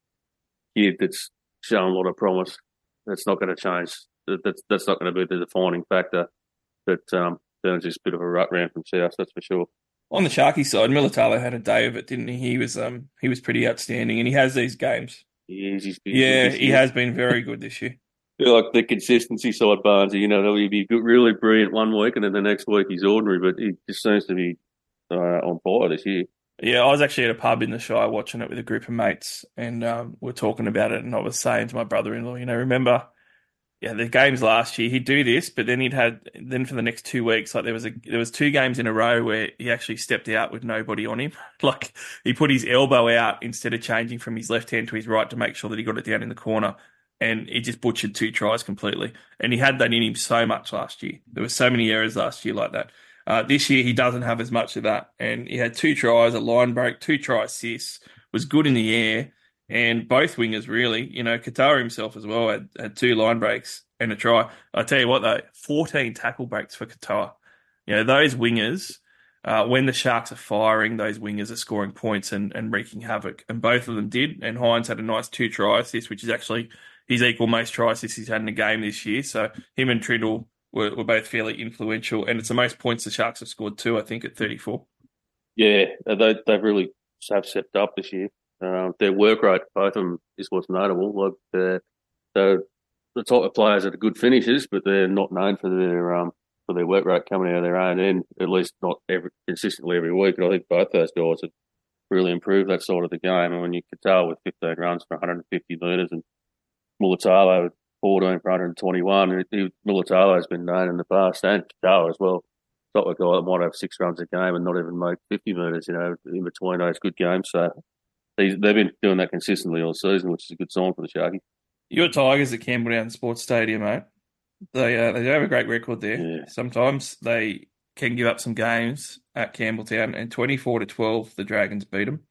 kid that's shown a lot of promise. That's not going to change. That's that's not going to be the defining factor. But um, Burns is a bit of a rut round from South, that's for sure. On the Sharky side, Militalo had a day of it, didn't he? He was um he was pretty outstanding, and he has these games. He is, he's been yeah, he has been very good this year. Yeah, like the consistency side, Barnes, you know, he'll be really brilliant one week and then the next week he's ordinary, but he just seems to be uh, on fire this year. Yeah, I was actually at a pub in the Shire watching it with a group of mates, and um, we're talking about it, and I was saying to my brother-in-law, you know, remember, yeah, the games last year, he'd do this, but then he'd had, then for the next two weeks, like there was a, there was two games in a row where he actually stepped out with nobody on him. Like he put his elbow out instead of changing from his left hand to his right to make sure that he got it down in the corner. And he just butchered two tries completely. And he had that in him so much last year. There were so many errors last year like that. Uh, this year, he doesn't have as much of that. And he had two tries, a line break, two try assists, was good in the air. And both wingers, really, you know, Katoa himself as well had, had two line breaks and a try. I tell you what, though, fourteen tackle breaks for Katoa. You know, those wingers, uh, when the Sharks are firing, those wingers are scoring points and, and wreaking havoc. And both of them did. And Hines had a nice two try assist, which is actually his equal most try assists he's had in a game this year. So him and Trindle were, were both fairly influential. And it's the most points the Sharks have scored too, I think, at thirty-four. Yeah, they, they've really have stepped up this year. Uh, their work rate, both of them, is what's notable. Like they're, they're the type of players that are good finishers, but they're not known for their um, for their work rate coming out of their own end, at least not every, consistently every week. And I think both those guys have really improved that side of the game. And when you could tell with fifteen runs for one hundred fifty metres and Mulitalo with fourteen for one hundred twenty-one, Mulitalo has been known in the past, and Katoa as well. It's not a guy that might have six runs a game and not even make fifty metres, you know, in between those good games. So they've been doing that consistently all season, which is a good sign for the Sharkies. Your Tigers at Campbelltown Sports Stadium, mate. They uh, they do have a great record there. Yeah. Sometimes they can give up some games at Campbelltown, and twenty-four to twelve, the Dragons beat them.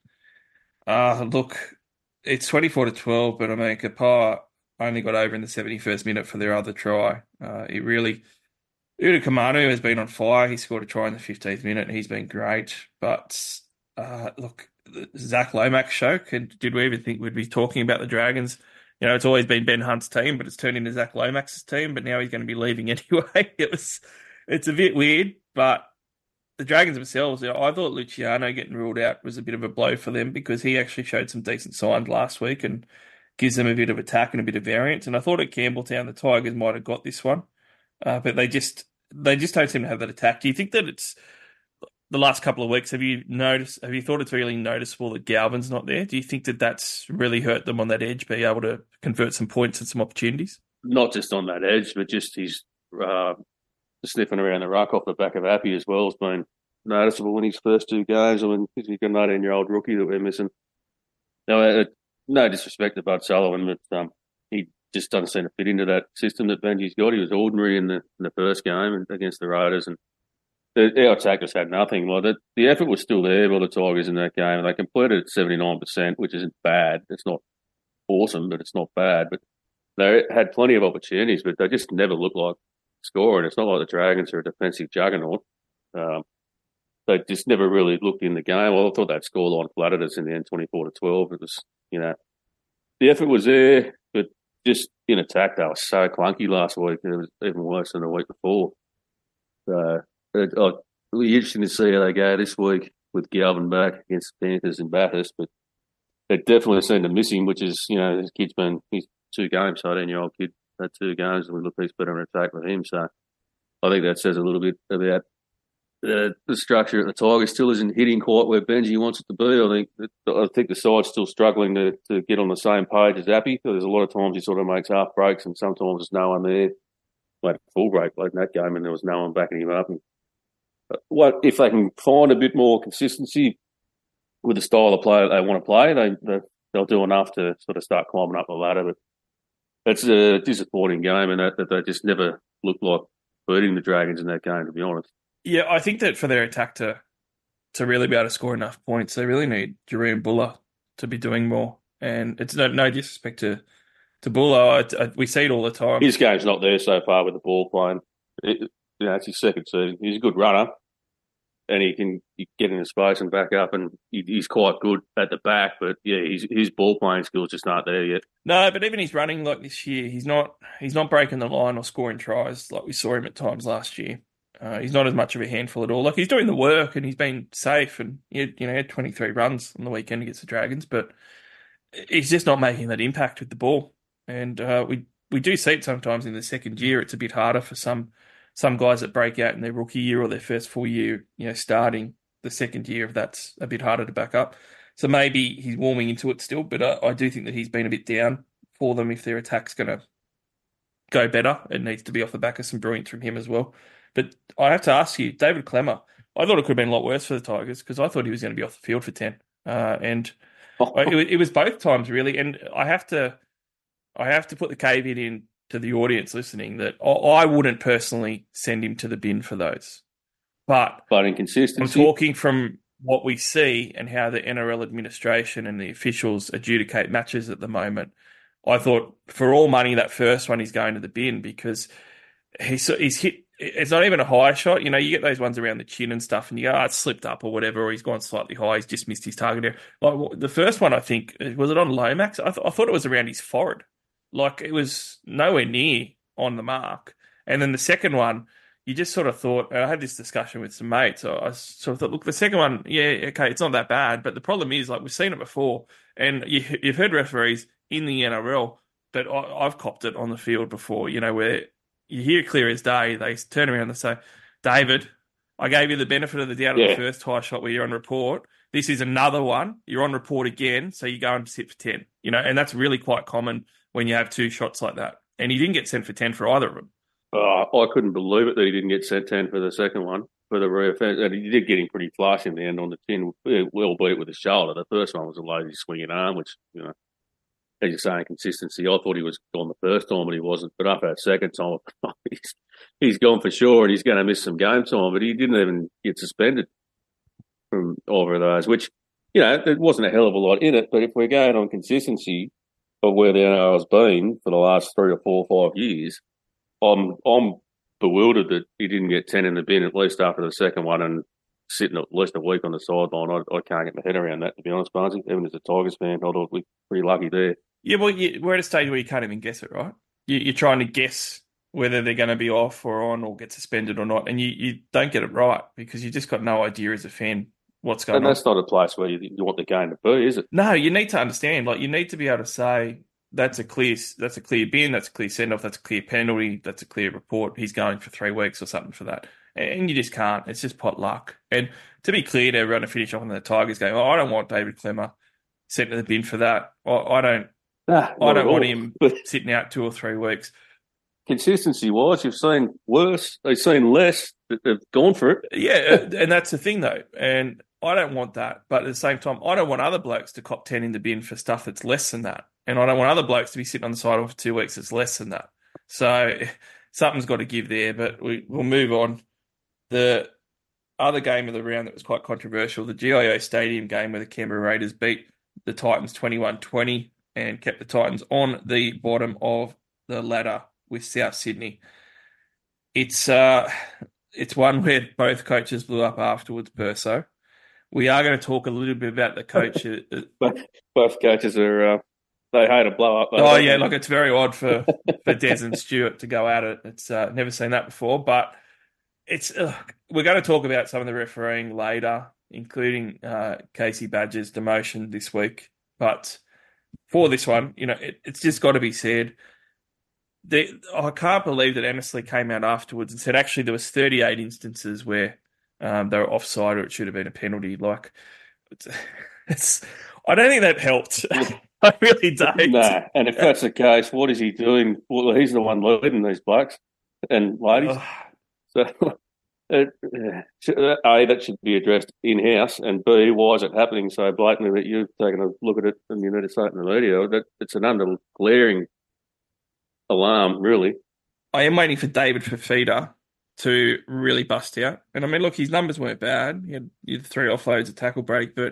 Uh, look, it's twenty-four to twelve, but I mean, Kapaa only got over in the seventy-first minute for their other try. Uh, he really, Uda Kamanu has been on fire. He scored a try in the fifteenth minute, and he's been great. But uh, look, the Zach Lomax show, could, did we even think we'd be talking about the Dragons? You know, it's always been Ben Hunt's team, but it's turned into Zach Lomax's team, but now he's going to be leaving anyway. It was, it's a bit weird, but the Dragons themselves, you know, I thought Luciano getting ruled out was a bit of a blow for them because he actually showed some decent signs last week and gives them a bit of attack and a bit of variance. And I thought at Campbelltown, the Tigers might have got this one, uh, but they just they just don't seem to have that attack. Do you think that it's the last couple of weeks? Have you noticed? Have you thought it's really noticeable that Galvin's not there? Do you think that that's really hurt them on that edge, be able to convert some points and some opportunities? Not just on that edge, but just his uh, sniffing around the ruck off the back of Appy as well has been noticeable in his first two games. I mean, he's an eighteen-year-old rookie that we're missing. No, uh, no disrespect to Bud Sullivan, but um, he just doesn't seem to fit into that system that Benji's got. He was ordinary in the in the first game against the Raiders, and the, our attack just had nothing. Like the, the effort was still there by the Tigers in that game. They completed at seventy-nine percent, which isn't bad. It's not awesome, but it's not bad. But they had plenty of opportunities, but they just never looked like scoring. It's not like the Dragons are a defensive juggernaut. Um, they just never really looked in the game. Well, I thought that scoreline flattered us in the end, twenty-four to twelve. It was, you know, the effort was there, but just in attack, they were so clunky last week. It was even worse than the week before. So it, oh, it'll be interesting to see how they go this week with Galvin back against the Panthers and Bathurst. But they definitely seem to miss him, which is, you know, this kid's been, he's two games, so eighteen-year-old kid had two games, and we look he's better in attack with him. So I think that says a little bit about the, the structure at the Tigers. Still isn't hitting quite where Benji wants it to be. I think I think the side's still struggling to, to get on the same page as Appy. There's a lot of times he sort of makes half breaks, and sometimes there's no one there. Made a full break like in that game, and there was no one backing him up. And what if they can find a bit more consistency with the style of play they want to play? They, they they'll do enough to sort of start climbing up the ladder. But it's a disappointing game, and that, that they just never looked like beating the Dragons in that game, to be honest. Yeah, I think that for their attack to to really be able to score enough points, they really need Jahream Buller to be doing more. And it's no, no disrespect to to Buller. I, I, we see it all the time. His game's not there so far with the ball playing. It, you know, it's his second season. He's a good runner, and he can get into space and back up, and he, he's quite good at the back. But yeah, his his ball playing skills just aren't there yet. No, but even his running like this year, he's not he's not breaking the line or scoring tries like we saw him at times last year. Uh, he's not as much of a handful at all. Like, he's doing the work and he's been safe, and he had, you know, he had twenty-three runs on the weekend against the Dragons, but he's just not making that impact with the ball. And uh, we we do see it sometimes in the second year. It's a bit harder for some some guys that break out in their rookie year or their first full year, you know, starting the second year of that's a bit harder to back up. So maybe he's warming into it still, but uh, I do think that he's been a bit down for them. If their attack's going to go better, it needs to be off the back of some brilliance from him as well. But I have to ask you, David Klemmer, I thought it could have been a lot worse for the Tigers because I thought he was going to be off the field for ten. Uh, and it, it was both times, really. And I have to I have to put the caveat in to the audience listening that I, I wouldn't personally send him to the bin for those. But, but inconsistency. I'm talking from what we see and how the N R L administration and the officials adjudicate matches at the moment. I thought for all money that first one he's going to the bin because he's, he's hit... It's not even a high shot. You know, you get those ones around the chin and stuff, and you go, oh, it's slipped up or whatever, or he's gone slightly high, he's just missed his target area. Like, the first one, I think, was it on Lomax? I, th- I thought it was around his forehead. Like, it was nowhere near on the mark. And then the second one, you just sort of thought, and I had this discussion with some mates, so I sort of thought, look, the second one, yeah, okay, it's not that bad, but the problem is, like, we've seen it before, and you, you've heard referees in the N R L, but I, I've copped it on the field before, you know, where you hear clear as day, they turn around and say, David, I gave you the benefit of the doubt yeah. on the first high shot where you're on report. This is another one. You're on report again, so you go and sit for ten. You know, and that's really quite common when you have two shots like that. And he didn't get sent for ten for either of them. Oh, I couldn't believe it that he didn't get sent ten for the second one, for the reoffence. And he did get him pretty flush in the end on the chin, well beat with his shoulder. The first one was a lazy swinging arm, which, you know, as you're saying, consistency. I thought he was gone the first time, but he wasn't. But after that second time, he's, he's gone for sure, and he's going to miss some game time. But he didn't even get suspended from either of those, which, you know, there wasn't a hell of a lot in it. But if we're going on consistency of where the N R L's been for the last three or four or five years, I'm I'm bewildered that he didn't get ten in the bin, at least after the second one, and sitting at least a week on the sideline. I, I can't get my head around that, to be honest, Barnesy. Even as a Tigers fan, I thought we're pretty lucky there. Yeah, well, you, we're at a stage where you can't even guess it, right? You, you're trying to guess whether they're going to be off or on or get suspended or not, and you, you don't get it right because you just got no idea as a fan what's going and on. And that's not a place where you, you want the game to be, is it? No, you need to understand. Like, you need to be able to say that's a clear, that's a clear bin, that's a clear send off, that's a clear penalty, that's a clear report. He's going for three weeks or something for that, and you just can't. It's just pot luck. And to be clear to everyone to finish off on the Tigers game, oh, I don't want David Klemmer sent to the bin for that. I, I don't. Nah, I don't want all. him sitting out two or three weeks. Consistency-wise, you've seen worse. They've seen less they've gone for it. Yeah, and that's the thing, though. And I don't want that. But at the same time, I don't want other blokes to cop ten in the bin for stuff that's less than that. And I don't want other blokes to be sitting on the sideline for two weeks that's less than that. So something's got to give there, but we, we'll move on. The other game of the round that was quite controversial, the G I O Stadium game where the Canberra Raiders beat the Titans twenty-one twenty and kept the Titans on the bottom of the ladder with South Sydney. It's uh, it's one where both coaches blew up afterwards, Perso. We are going to talk a little bit about the coach. both, both coaches are, uh, they hate a blow up. Oh, yeah, look, it's very odd for, for Des and Stewart to go at it. It's uh, never seen that before, but it's uh, we're going to talk about some of the refereeing later, including uh, Casey Badger's demotion this week. But for this one, you know, it, it's just got to be said. The, I can't believe that Annesley came out afterwards and said actually there was thirty-eight instances where um, they were offside or it should have been a penalty. Like, it's, it's I don't think that helped. I really don't. Nah, and if that's the case, what is he doing? Well, he's the one leading these blokes and ladies. So, it, A, that should be addressed in-house, and B, why is it happening so blatantly that you've taken a look at it and you need to say it in the media? That it's an under glaring alarm, really. I am waiting for David Fafita to really bust out. And I mean, look, his numbers weren't bad. He had, he had three offloads, a tackle break, but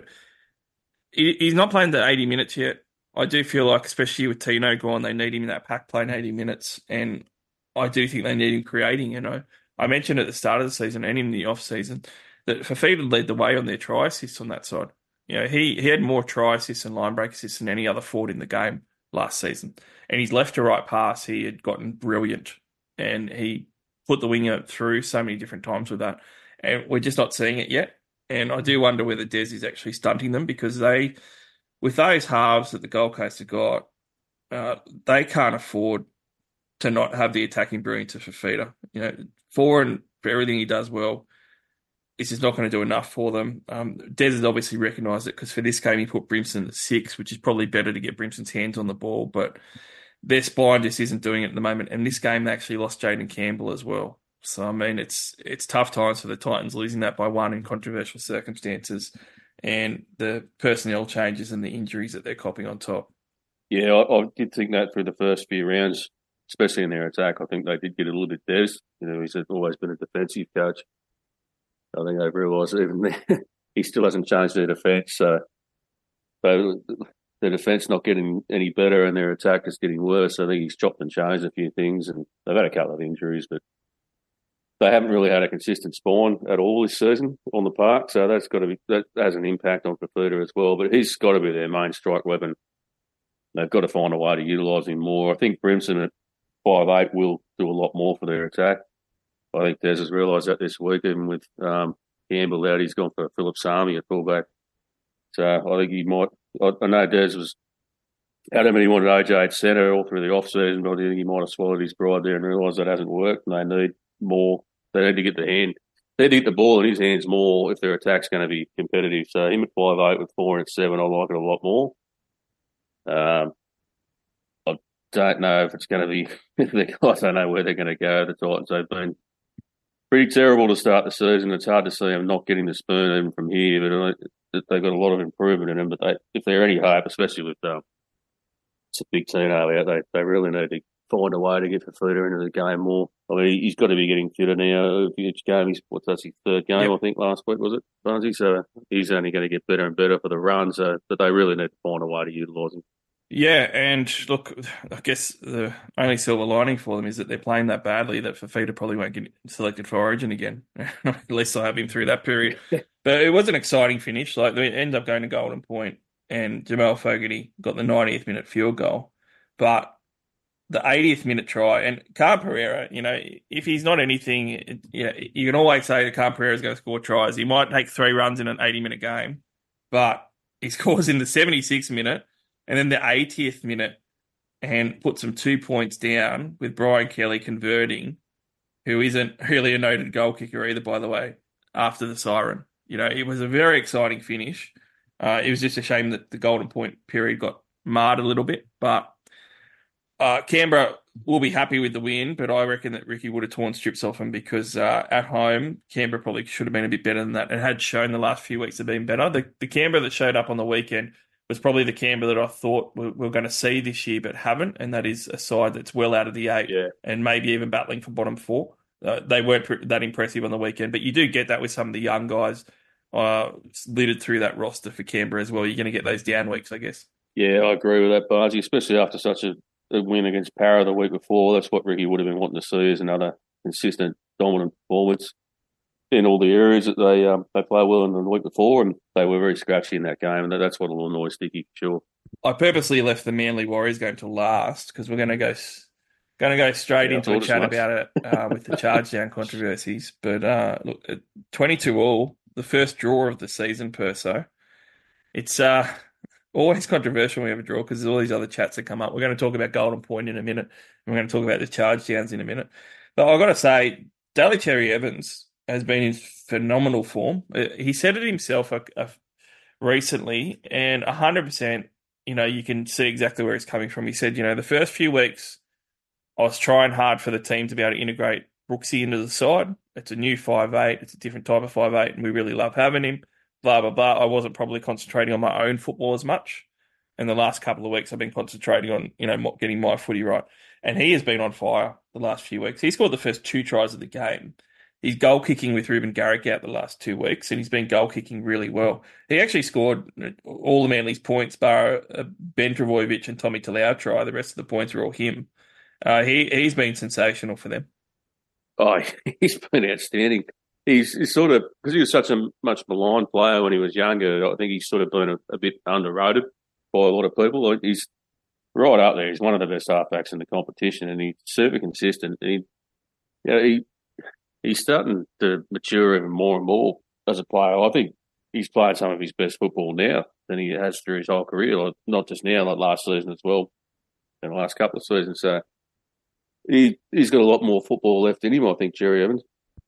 he, he's not playing the eighty minutes yet. I do feel like, especially with Tino gone, they need him in that pack playing eighty minutes. And I do think they need him creating, you know. I mentioned at the start of the season and in the off-season that Fafita led the way on their try assists on that side. You know, he, he had more try assists and line break assists than any other forward in the game last season. And his left to right pass, he had gotten brilliant. And he put the winger through so many different times with that. And we're just not seeing it yet. And I do wonder whether Des is actually stunting them because they, with those halves that the Gold Coast have got, uh, they can't afford to not have the attacking brilliance of Fafita. You know, for and for everything he does well, it's just not going to do enough for them. Um, Des has obviously recognised it because for this game he put Brimson at six, which is probably better to get Brimson's hands on the ball, but their spine just isn't doing it at the moment. And this game they actually lost Jaden Campbell as well. So, I mean, it's it's tough times for the Titans, losing that by one in controversial circumstances and the personnel changes and the injuries that they're copping on top. Yeah, I, I did think that through the first few rounds, especially in their attack. I think they did get a little bit Des. You know, he's always been a defensive coach. I think they've realised even there, he still hasn't changed their defence. So, so their defence not getting any better and their attack is getting worse. I think he's chopped and changed a few things, and they've had a couple of injuries, but they haven't really had a consistent spawn at all this season on the park. So that's got to be that has an impact on Fafita as well. But he's got to be their main strike weapon. They've got to find a way to utilise him more. I think Brimson at five eight will do a lot more for their attack. I think Des has realised that this week, even with um, Campbell out, he's gone for Philip Sami at fullback. So I think he might. I, I know Des was adamant he wanted O J at centre all through the off season, but I think he might have swallowed his pride there and realised that hasn't worked. And they need more. They need to get the hand. They need to get the ball in his hands more if their attack's going to be competitive. So him at five eight with four and at seven, I like it a lot more. Um, I don't know if it's going to be. I don't know where they're going to go. The Titans have been pretty terrible to start the season. It's hard to see them not getting the spoon even from here, but they've got a lot of improvement in them. But they, if they're any hope, especially with um, it's a big Tino out, they they really need to find a way to get Fafita into the game more. I mean, he's got to be getting fitter now. Each game, he's what's that's his third game, yep. I think last week was it, Barnesy? So he's only going to get better and better for the run. So, but they really need to find a way to utilise him. Yeah, and look, I guess the only silver lining for them is that they're playing that badly that Fafita probably won't get selected for Origin again. At least I have him through that period. But it was an exciting finish. Like they ended up going to Golden Point, and Jamal Fogarty got the ninetieth minute field goal. But the eightieth minute try, and Khan Pereira, you know, if he's not anything, it, you know, you can always say that Khan Pereira is going to score tries. He might take three runs in an eighty minute game, but he scores in the seventy-sixth minute. And then the eightieth minute and puts them two points down with Brian Kelly converting, who isn't really a noted goal kicker either, by the way, after the siren. You know, it was a very exciting finish. Uh, it was just a shame that the Golden Point period got marred a little bit. But uh, Canberra will be happy with the win, but I reckon that Ricky would have torn strips off him because uh, at home, Canberra probably should have been a bit better than that and had shown the last few weeks have been better. The, the Canberra that showed up on the weekend was probably the Canberra that I thought we were going to see this year but haven't, and that is a side that's well out of the eight Yeah. and maybe even battling for bottom four. Uh, they weren't pr- that impressive on the weekend, but you do get that with some of the young guys uh, littered through that roster for Canberra as well. You're going to get those down weeks, I guess. Yeah, I agree with that, Barzy, especially after such a, a win against Para the week before. That's what Ricky would have been wanting to see as another consistent, dominant forwards in all the areas that they um, they play well in the week before, and they were very scratchy in that game, and that's what will annoy Sticky for sure. I purposely left the Manly Warriors game to last because we're going to go going to go straight Yeah, into a chat much. about it uh, with the charge down controversies. But uh, look, twenty-two all, the first draw of the season per so. It's uh, always controversial when we have a draw because there's all these other chats that come up. We're going to talk about Golden Point in a minute, and we're going to talk about the charge downs in a minute. But I've got to say, Daly Cherry Evans has been in phenomenal form. He said it himself a, a, recently, and one hundred percent, you know, you can see exactly where he's coming from. He said, you know, the first few weeks, I was trying hard for the team to be able to integrate Brooksy into the side. It's a new five eight. It's a different type of five eight, and we really love having him, blah, blah, blah. I wasn't probably concentrating on my own football as much. And the last couple of weeks, I've been concentrating on, you know, getting my footy right. And he has been on fire the last few weeks. He scored the first two tries of the game. He's goal kicking with Ruben Garrick out the last two weeks, and he's been goal kicking really well. He actually scored all the Manly's points, bar uh, Ben Travojevic and Tommy Talau try. The rest of the points are all him. Uh, he he's been sensational for them. Oh, he's been outstanding. He's, he's sort of, because he was such a much maligned player when he was younger, I think he's sort of been a, a bit underrated by a lot of people. Like, he's right up there. He's one of the best halfbacks in the competition, and he's super consistent. And he, you know, he he's starting to mature even more and more as a player. I think he's playing some of his best football now than he has through his whole career, like, not just now, like last season as well, and the last couple of seasons. So he, he's got a lot more football left in him, I think, Jerry Evans.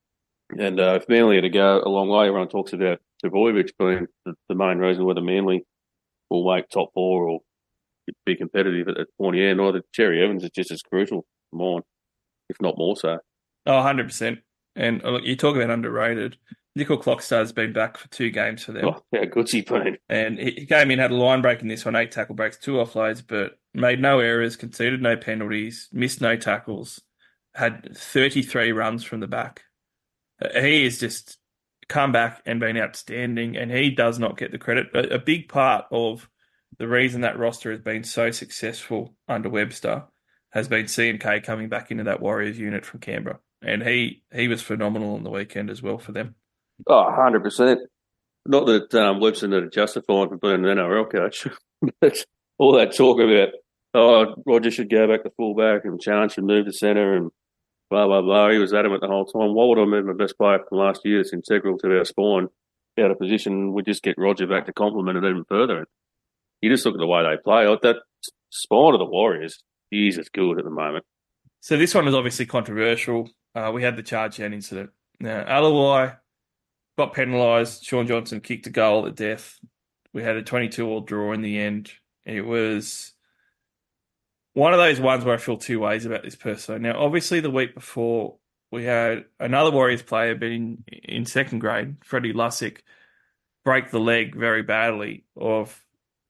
And uh, if Manly had to go a long way, everyone talks about Travojevic being the, the main reason whether Manly will make top four or be competitive at, at pointy end. Or the Jerry Evans is just as crucial for mine, if not more so. Oh, one hundred percent. And look, you talk about underrated. Nickel Clockstar's been back for two games for them. Oh, how good's he been? And he came in, had a line break in this one, eight tackle breaks, two offloads, but made no errors, conceded no penalties, missed no tackles, had thirty-three runs from the back. He has just come back and been outstanding, and he does not get the credit. A, a big part of the reason that roster has been so successful under Webster has been C and K coming back into that Warriors unit from Canberra. And he, he was phenomenal on the weekend as well for them. Oh, one hundred percent. Not that um, Webster needed justified for being an N R L coach, but all that talk about, oh, Roger should go back to fullback and Chan should move to centre and blah, blah, blah. He was adamant the whole time. Why would I move my best player from last year that's integral to our spine out of position? We just get Roger back to complement it even further. You just look at the way they play. Like, that spine of the Warriors is as good at the moment. So this one is obviously controversial. Uh, we had the charge down incident. Now, Alawai got penalised. Sean Johnson kicked a goal at death. We had a twenty-two all draw in the end. It was one of those ones where I feel two ways about this person. Now, obviously, the week before, we had another Warriors player, but in, in second grade, Freddie Lussick, break the leg very badly of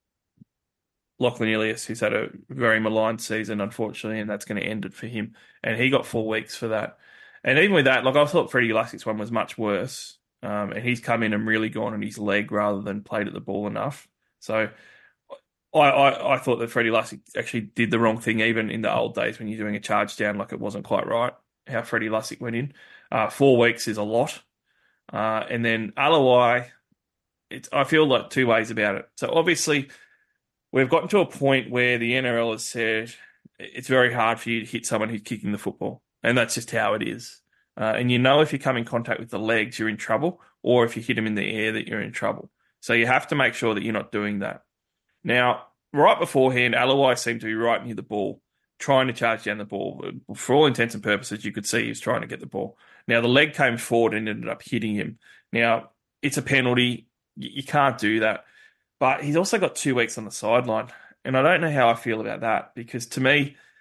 Lachlan Ilias, who's had a very maligned season, unfortunately, and that's going to end it for him. And he got four weeks for that. And even with that, like, I thought Freddie Lussick's one was much worse. Um, and he's come in and really gone on his leg rather than played at the ball enough. So I, I, I thought that Freddie Lussick actually did the wrong thing, even in the old days when you're doing a charge down, like it wasn't quite right how Freddie Lussick went in. Uh, four weeks is a lot. Uh, and then Alawai, it's, I feel like two ways about it. So obviously, we've gotten to a point where the N R L has said it's very hard for you to hit someone who's kicking the football. And that's just how it is. Uh, and you know if you come in contact with the legs, you're in trouble, or if you hit them in the air, that you're in trouble. So you have to make sure that you're not doing that. Now, right beforehand, Alawai seemed to be right near the ball, trying to charge down the ball. For all intents and purposes, you could see he was trying to get the ball. Now, the leg came forward and ended up hitting him. Now, it's a penalty. You can't do that. But he's also got two weeks on the sideline. And I don't know how I feel about that, because to me,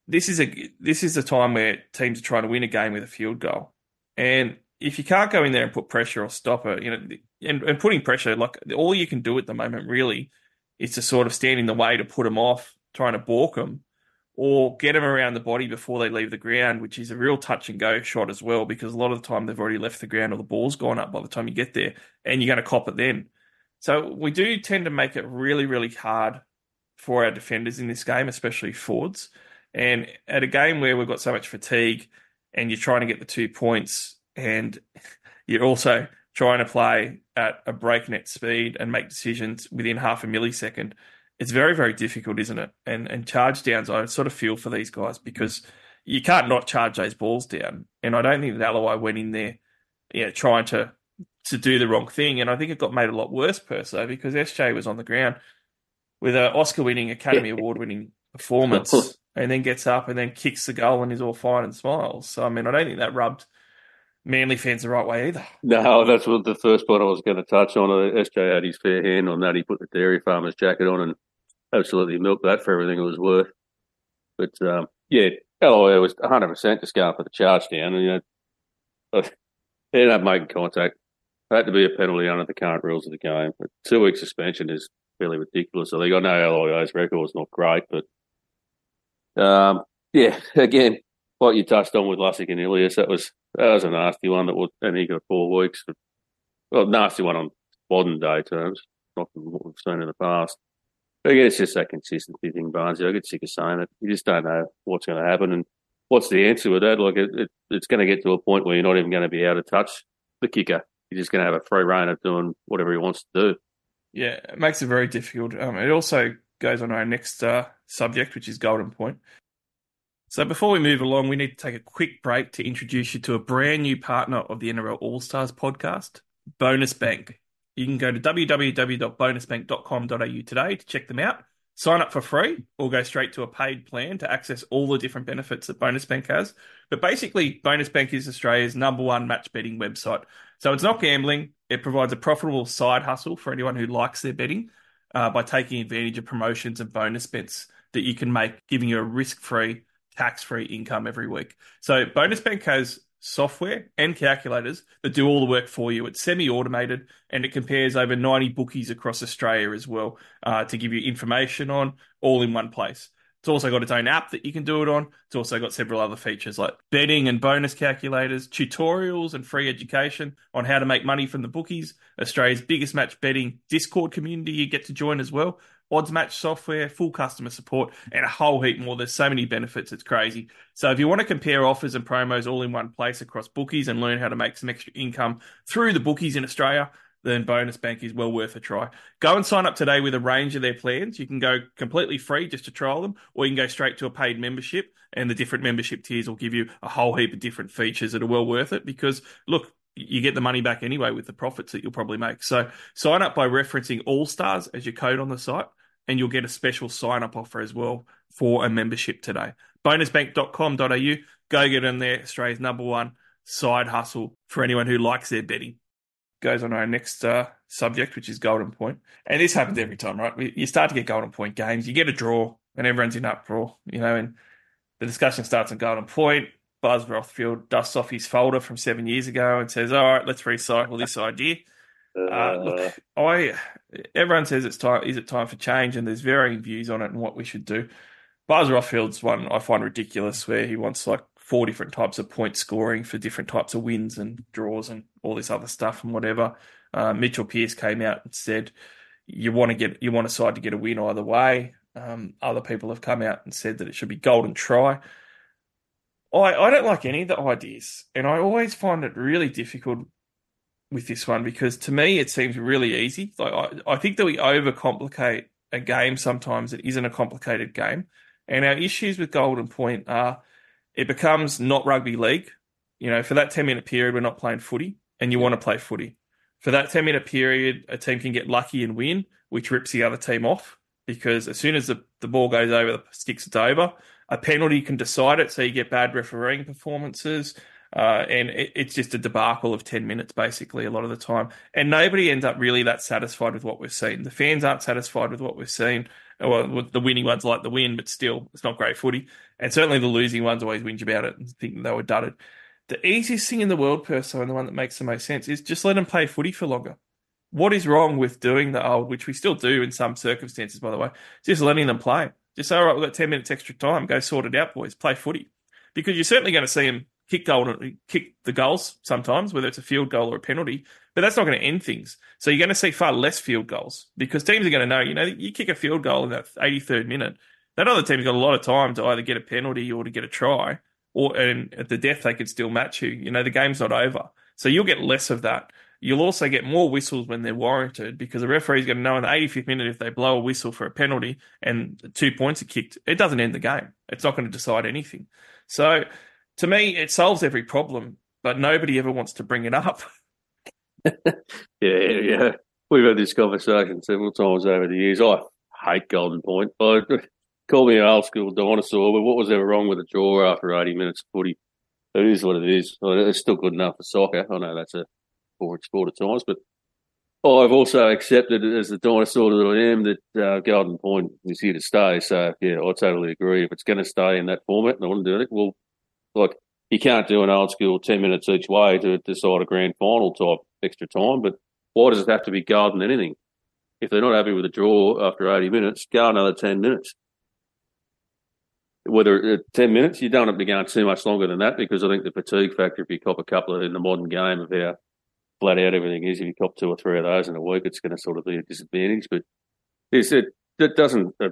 this is a this is a time where teams are trying to win a game with a field goal, and if you can't go in there and put pressure or stop it, you know, and, and putting pressure, like all you can do at the moment really is to sort of stand in the way to put them off, trying to balk them, or get them around the body before they leave the ground, which is a real touch and go shot as well, because a lot of the time they've already left the ground or the ball's gone up by the time you get there, and you're going to cop it then. So we do tend to make it really, really hard for our defenders in this game, especially forwards. And at a game where we've got so much fatigue and you're trying to get the two points and you're also trying to play at a breakneck speed and make decisions within half a millisecond, it's very, very difficult, isn't it? And and charge downs, I sort of feel for these guys because you can't not charge those balls down. And I don't think that Alloway went in there, you know, trying to to do the wrong thing. And I think it got made a lot worse per se because S J was on the ground with an Oscar-winning, Academy Award-winning performance and then gets up and then kicks the goal and is all fine and smiles. So, I mean, I don't think that rubbed Manly fans the right way either. No, that's what the first point I was going to touch on. S J had his fair hand on that. He put the dairy farmer's jacket on and absolutely milked that for everything it was worth. But, um, yeah, Alloway was one hundred percent just going for the charge down. And, you know, they ended up making contact. It had to be a penalty under the current rules of the game. But two-week suspension is fairly ridiculous. I think I know Alloway's record was not great, but, um, yeah, again, what you touched on with Lussick and Ilias, that was that was a nasty one. That was, and he got four weeks. Well, nasty one on modern day terms, not from what we've seen in the past. But again, it's just that consistency thing, Barnesy. I get sick of saying it. You just don't know what's going to happen and what's the answer with that. Like it, it, it's going to get to a point where you're not even going to be able to touch the kicker. You're just going to have a free rein of doing whatever he wants to do. Yeah, it makes it very difficult. Um, it also goes on our next uh, subject, which is Golden Point. So before we move along, we need to take a quick break to introduce you to a brand new partner of the N R L All-Stars podcast, Bonus Bank. You can go to w w w dot bonus bank dot com dot a u today to check them out, sign up for free, or go straight to a paid plan to access all the different benefits that Bonus Bank has. But basically, Bonus Bank is Australia's number one match betting website. So it's not gambling. It provides a profitable side hustle for anyone who likes their betting uh, by taking advantage of promotions and bonus bets that you can make, giving you a risk-free, tax-free income every week. So Bonus Bank has software and calculators that do all the work for you. It's semi-automated and it compares over ninety bookies across Australia as well uh, to give you information on all in one place. It's also got its own app that you can do it on. It's also got several other features like betting and bonus calculators, tutorials and free education on how to make money from the bookies, Australia's biggest match betting Discord community you get to join as well, odds match software, full customer support, and a whole heap more. There's so many benefits, it's crazy. So if you want to compare offers and promos all in one place across bookies and learn how to make some extra income through the bookies in Australia, then Bonus Bank is well worth a try. Go and sign up today with a range of their plans. You can go completely free just to trial them, or you can go straight to a paid membership, and the different membership tiers will give you a whole heap of different features that are well worth it because, look, you get the money back anyway with the profits that you'll probably make. So sign up by referencing All-Stars as your code on the site, and you'll get a special sign-up offer as well for a membership today. bonus bank dot com dot a u. Go get in there, Australia's number one side hustle for anyone who likes their betting. Goes on our next uh, subject, which is Golden Point. And this happens every time, right? You start to get Golden Point games, you get a draw, and everyone's in uproar, you know, and the discussion starts on Golden Point. Buzz Rothfield dusts off his folder from seven years ago and says, all right, let's recycle this idea. Uh, look, I everyone says it's time. Is it time for change? And there's varying views on it and what we should do. Buzz Rothfield's one I find ridiculous, where he wants like four different types of point scoring for different types of wins and draws and all this other stuff and whatever. Uh, Mitchell Pearce came out and said you want to get you want a side to get a win either way. Um, other people have come out and said that it should be golden try. I I don't like any of the ideas, and I always find it really difficult with this one because to me it seems really easy. Like I, I think that we overcomplicate a game sometimes that isn't a complicated game, and our issues with Golden Point are it becomes not rugby league. You know, for that ten minute period we're not playing footy, and you want to play footy. For that ten minute period, a team can get lucky and win, which rips the other team off because as soon as the, the ball goes over the sticks, it's over. A penalty can decide it, so you get bad refereeing performances. Uh, and it, it's just a debacle of ten minutes, basically, a lot of the time. And nobody ends up really that satisfied with what we've seen. The fans aren't satisfied with what we've seen. Well, the winning ones like the win, but still, it's not great footy. And certainly the losing ones always whinge about it and think they were dudded. The easiest thing in the world, Perso, and the one that makes the most sense, is just let them play footy for longer. What is wrong with doing the old, which we still do in some circumstances, by the way, just letting them play? Just say, all right, we've got ten minutes extra time. Go sort it out, boys. Play footy. Because you're certainly going to see them kick goal, kick the goals sometimes, whether it's a field goal or a penalty, but that's not going to end things. So you're going to see far less field goals because teams are going to know, you know, you kick a field goal in that eighty-third minute, that other team's got a lot of time to either get a penalty or to get a try, or and at the death they could still match you. You know, the game's not over. So you'll get less of that. You'll also get more whistles when they're warranted because the referee's going to know in the eighty-fifth minute if they blow a whistle for a penalty and two points are kicked, it doesn't end the game. It's not going to decide anything. So to me, it solves every problem, but nobody ever wants to bring it up. yeah, yeah. We've had this conversation several times over the years. I hate Golden Point. I, call me an old school dinosaur, but what was ever wrong with a draw after eighty minutes of footy? It is what it is. It's still good enough for soccer. I know that's a boring sport at times, but I've also accepted as the dinosaur that I am that uh, Golden Point is here to stay. So, yeah, I totally agree. If it's going to stay in that format and I want to do it, well, like, you can't do an old school ten minutes each way to decide a grand final type extra time, but why does it have to be golden anything? If they're not happy with a draw after eighty minutes, go another ten minutes. Whether uh, ten minutes, you don't have to be going too much longer than that because I think the fatigue factor, if you cop a couple of, in the modern game of how flat out everything is, if you cop two or three of those in a week, it's going to sort of be a disadvantage. But it's, it, it doesn't, it,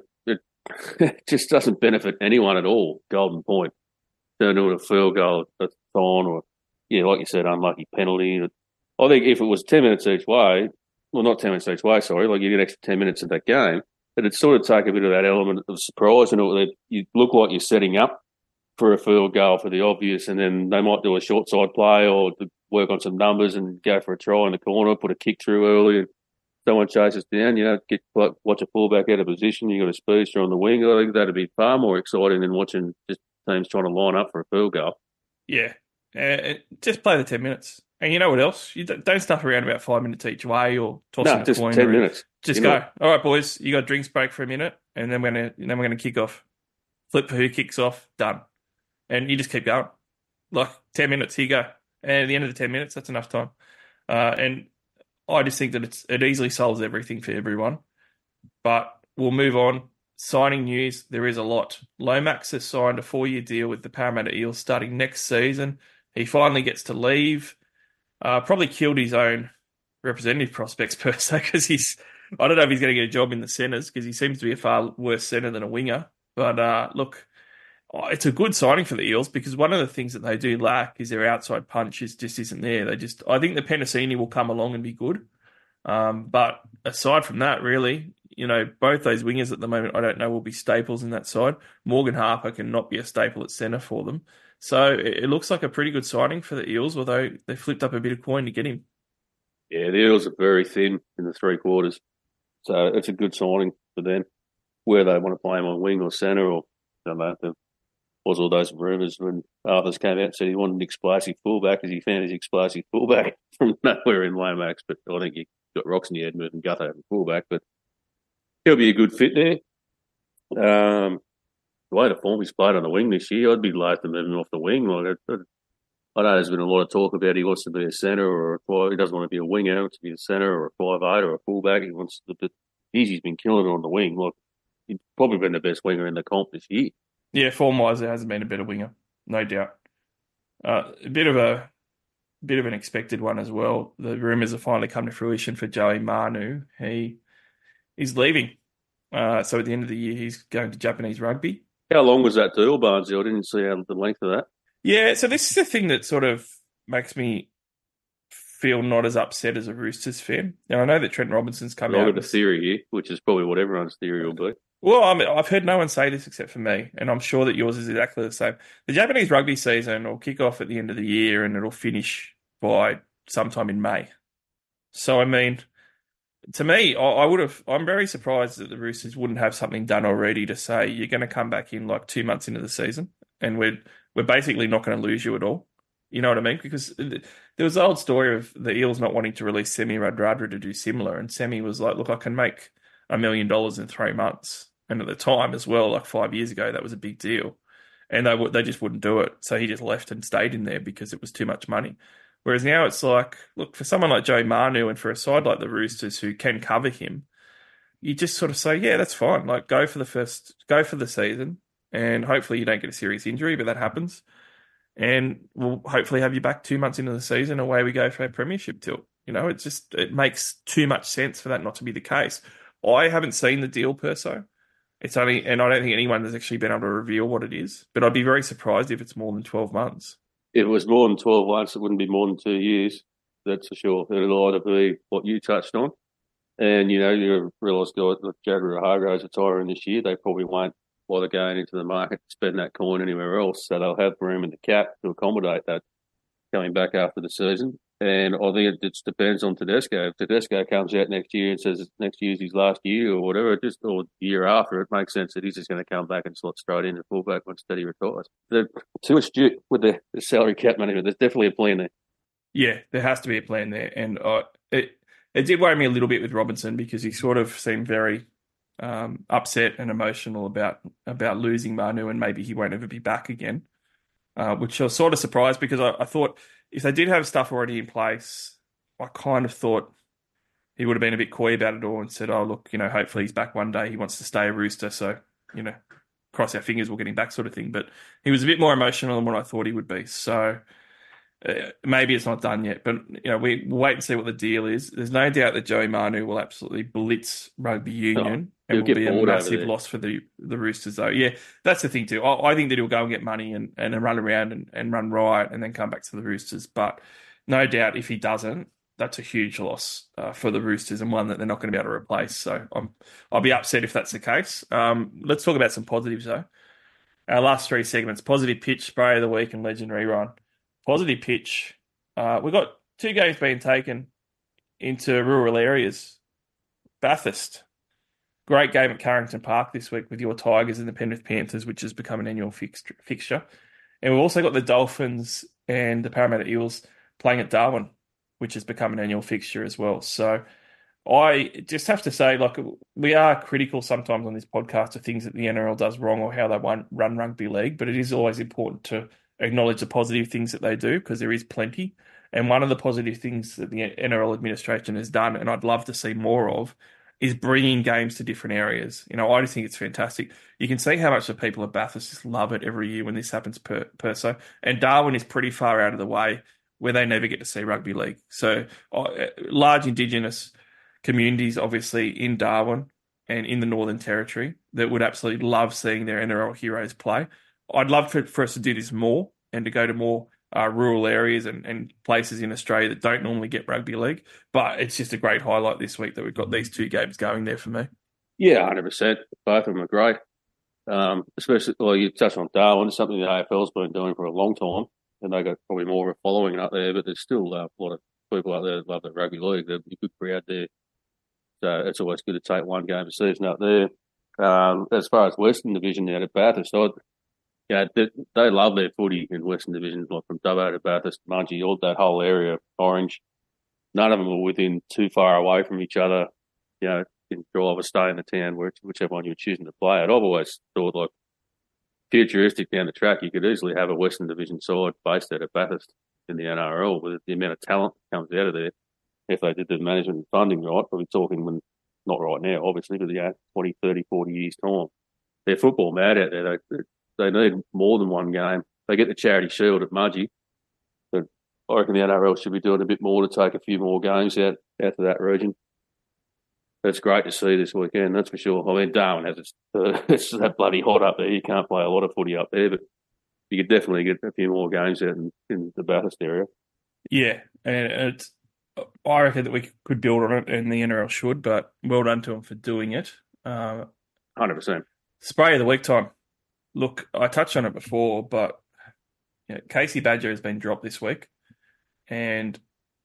it just doesn't benefit anyone at all, Golden Point. Turn into a field goal at the time or, yeah, like you said, unlucky penalty. I think if it was ten minutes each way, well, not ten minutes each way, sorry, like you get extra ten minutes of that game, it'd sort of take a bit of that element of surprise and it, you look like you're setting up for a field goal for the obvious, and then they might do a short side play or work on some numbers and go for a try in the corner, put a kick through early and someone chases down, you know, get watch a fullback out of position, you got a speedster on the wing. I think that'd be far more exciting than watching just teams trying to line up for a field goal. Yeah. Uh, just play the ten minutes. And you know what else? You don't stuff around about five minutes each way or tossing no, a just coin. ten minutes. Just you go. know. All right, boys, you got drinks break for a minute, and then we're gonna then we're gonna kick off. Flip for who kicks off. Done. And you just keep going. Like ten minutes, here you go. And at the end of the ten minutes, that's enough time. Uh, and I just think that it's, it easily solves everything for everyone. But we'll move on. Signing news, there is a lot. Lomax has signed a four-year deal with the Parramatta Eels starting next season. He finally gets to leave. Uh, probably killed his own representative prospects per se because he's, I don't know if he's going to get a job in the centres because he seems to be a far worse centre than a winger. But uh, look, it's a good signing for the Eels because one of the things that they do lack is their outside punch is just isn't there. They just, I think the Penasini will come along and be good. Um, but aside from that, really, you know, both those wingers at the moment, I don't know, will be staples in that side. Morgan Harper can not be a staple at centre for them. So it looks like a pretty good signing for the Eels, although they flipped up a bit of coin to get him. Yeah, the Eels are very thin in the three quarters. So it's a good signing for them. Where they want to play him on wing or centre or, I don't know, there was all those rumours when Arthurs came out and said he wanted an explosive fullback because he found his explosive fullback from nowhere in Lomax. But I think he got rocks in the head moving Gutho from fullback. But he'll be a good fit there. Um, the way the form he's played on the wing this year, I'd be loath to move him off the wing. Like I, I know there's been a lot of talk about he wants to be a centre or a five, he doesn't want to be a winger, he wants to be a centre or a five eight or a fullback. He wants to, but he's been killing it on the wing. Like he's probably been the best winger in the comp this year. Yeah, form-wise, there hasn't been a better winger, no doubt. Uh, a bit of a bit of an expected one as well. The rumours have finally come to fruition for Joey Manu. He is leaving. Uh, so at the end of the year, he's going to Japanese rugby. How long was that deal, Barnesy? I didn't see how, the length of that. Yeah, so this is the thing that sort of makes me feel not as upset as a Roosters fan. Now, I know that Trent Robinson's come well, out. I've got a theory here, which is probably what everyone's theory will be. Well, I mean, I've heard no one say this except for me, and I'm sure that yours is exactly the same. The Japanese rugby season will kick off at the end of the year and it'll finish by sometime in May. So, I mean, to me, I, I would have, I'm very surprised that the Roosters wouldn't have something done already to say you're going to come back in like two months into the season and we're, we're basically not going to lose you at all. You know what I mean? Because there was the old story of the Eels not wanting to release Semi Radradra to do similar, and Semi was like, look, I can make a million dollars in three months. And at the time as well, like five years ago, that was a big deal. And they would they just wouldn't do it. So he just left and stayed in there because it was too much money. Whereas now it's like, look, for someone like Joey Manu and for a side like the Roosters who can cover him, you just sort of say, yeah, that's fine. Like, go for the first, go for the season, and hopefully you don't get a serious injury, but that happens. And we'll hopefully have you back two months into the season, away we go for a premiership tilt. You know, it's just, it makes too much sense for that not to be the case. I haven't seen the deal per se. It's only, and I don't think anyone has actually been able to reveal what it is, but I'd be very surprised if it's more than twelve months. If it was more than twelve months, it wouldn't be more than two years. That's for sure. It'll either be what you touched on. And, you know, you realise guys like Jaguar Hargraves retiring this year, they probably won't bother going into the market to spend that coin anywhere else. So they'll have room in the cap to accommodate that coming back after the season. And I think it just depends on Tedesco. If Tedesco comes out next year and says next year's his last year or whatever, just or the year after, it makes sense that he's just going to come back and slot straight into fullback once Teddy retires. They're too astute with the, the salary cap management. There's definitely a plan there. Yeah, there has to be a plan there. And uh, it it did worry me a little bit with Robinson because he sort of seemed very um, upset and emotional about about losing Manu and maybe he won't ever be back again, uh, which I was sort of surprised because I, I thought if they did have stuff already in place, I kind of thought he would have been a bit coy about it all and said, oh, look, you know, hopefully he's back one day. He wants to stay a Rooster. So, you know, cross our fingers we'll get him back sort of thing. But he was a bit more emotional than what I thought he would be. So uh, maybe it's not done yet. But, you know, we, we'll wait and see what the deal is. There's no doubt that Joey Manu will absolutely blitz rugby union oh, and will be a massive loss for the, the Roosters, though. Yeah, that's the thing, too. I, I think that he'll go and get money and, and run around and, and run riot and then come back to the Roosters. But no doubt if he doesn't, that's a huge loss uh, for the Roosters and one that they're not going to be able to replace. So I'm, I'll be upset if that's the case. Um, let's talk about some positives, though. Our last three segments, positive pitch, spray of the week, and legendary run. Positive pitch. Uh, we've got two games being taken into rural areas. Bathurst. Great game at Carrington Park this week with your Tigers and the Penrith Panthers, which has become an annual fix- fixture. And we've also got the Dolphins and the Parramatta Eels playing at Darwin, which has become an annual fixture as well. So I just have to say, like, we are critical sometimes on this podcast of things that the N R L does wrong or how they run rugby league, but it is always important to acknowledge the positive things that they do because there is plenty. And one of the positive things that the N R L administration has done, and I'd love to see more of, is bringing games to different areas. You know, I just think it's fantastic. You can see how much the people of Bathurst just love it every year when this happens per, per so. And Darwin is pretty far out of the way where they never get to see rugby league. So uh, large Indigenous communities, obviously, in Darwin and in the Northern Territory that would absolutely love seeing their N R L heroes play. I'd love for, for us to do this more and to go to more uh, rural areas and, and places in Australia that don't normally get rugby league. But it's just a great highlight this week that we've got these two games going there for me. Yeah, one hundred percent. Both of them are great. Um, especially, well, you touched on Darwin, something the A F L's been doing for a long time. And they got probably more of a following up there, but there's still uh, a lot of people out there that love the rugby league. There's a good crowd there. So it's always good to take one game a season up there. Um, as far as Western Division out at Bathurst, I, yeah, they, they love their footy in Western Division, like from Dubbo to Bathurst, Mudgee, all that whole area, Orange. None of them are within too far away from each other. You know, you can drive or stay in the town, which, whichever one you're choosing to play at. I've always thought, like, futuristic down the track, you could easily have a Western Division side based out of Bathurst in the N R L with the amount of talent that comes out of there. If they did the management and funding right, probably talking when, not right now, obviously, but yeah, twenty, thirty, forty years' time. They're football mad out there. They, they need more than one game. They get the Charity Shield at Mudgee, but I reckon the N R L should be doing a bit more to take a few more games out, out to that region. It's great to see this weekend, that's for sure. I mean, Darwin has its, uh, it's that bloody hot up there. You can't play a lot of footy up there, but you could definitely get a few more games out in, in the Bathurst area. Yeah, and it's, I reckon that we could build on it, and the N R L should, but well done to them for doing it. Uh, one hundred percent. Spray of the week time. Look, I touched on it before, but you know, Casey Badger has been dropped this week, and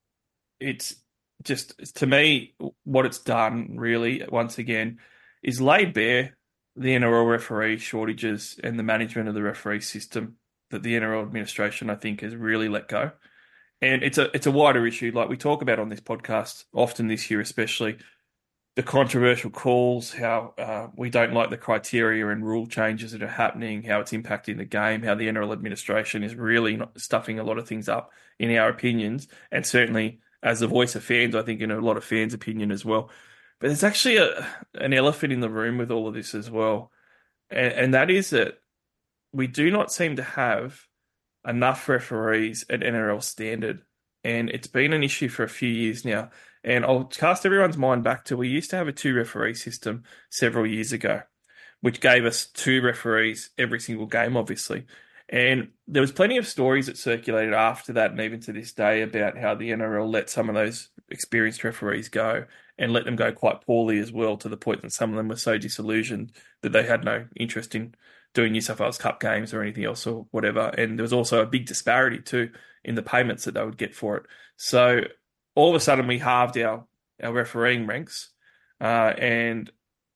it's just, to me, what it's done, really, once again, is laid bare the N R L referee shortages and the management of the referee system that the N R L administration, I think, has really let go. And it's a it's a wider issue, like we talk about on this podcast often this year, especially the controversial calls, how uh, we don't like the criteria and rule changes that are happening, how it's impacting the game, how the N R L administration is really not stuffing a lot of things up, in our opinions, and certainly as the voice of fans, I think in a lot of fans' opinion as well. But there's actually a, an elephant in the room with all of this as well, and, and that is that we do not seem to have enough referees at N R L standard, and it's been an issue for a few years now. And I'll cast everyone's mind back to we used to have a two referee system several years ago, which gave us two referees every single game, obviously. And there was plenty of stories that circulated after that and even to this day about how the N R L let some of those experienced referees go and let them go quite poorly as well, to the point that some of them were so disillusioned that they had no interest in doing New South Wales Cup games or anything else or whatever. And there was also a big disparity too in the payments that they would get for it. So all of a sudden we halved our, our refereeing ranks uh, and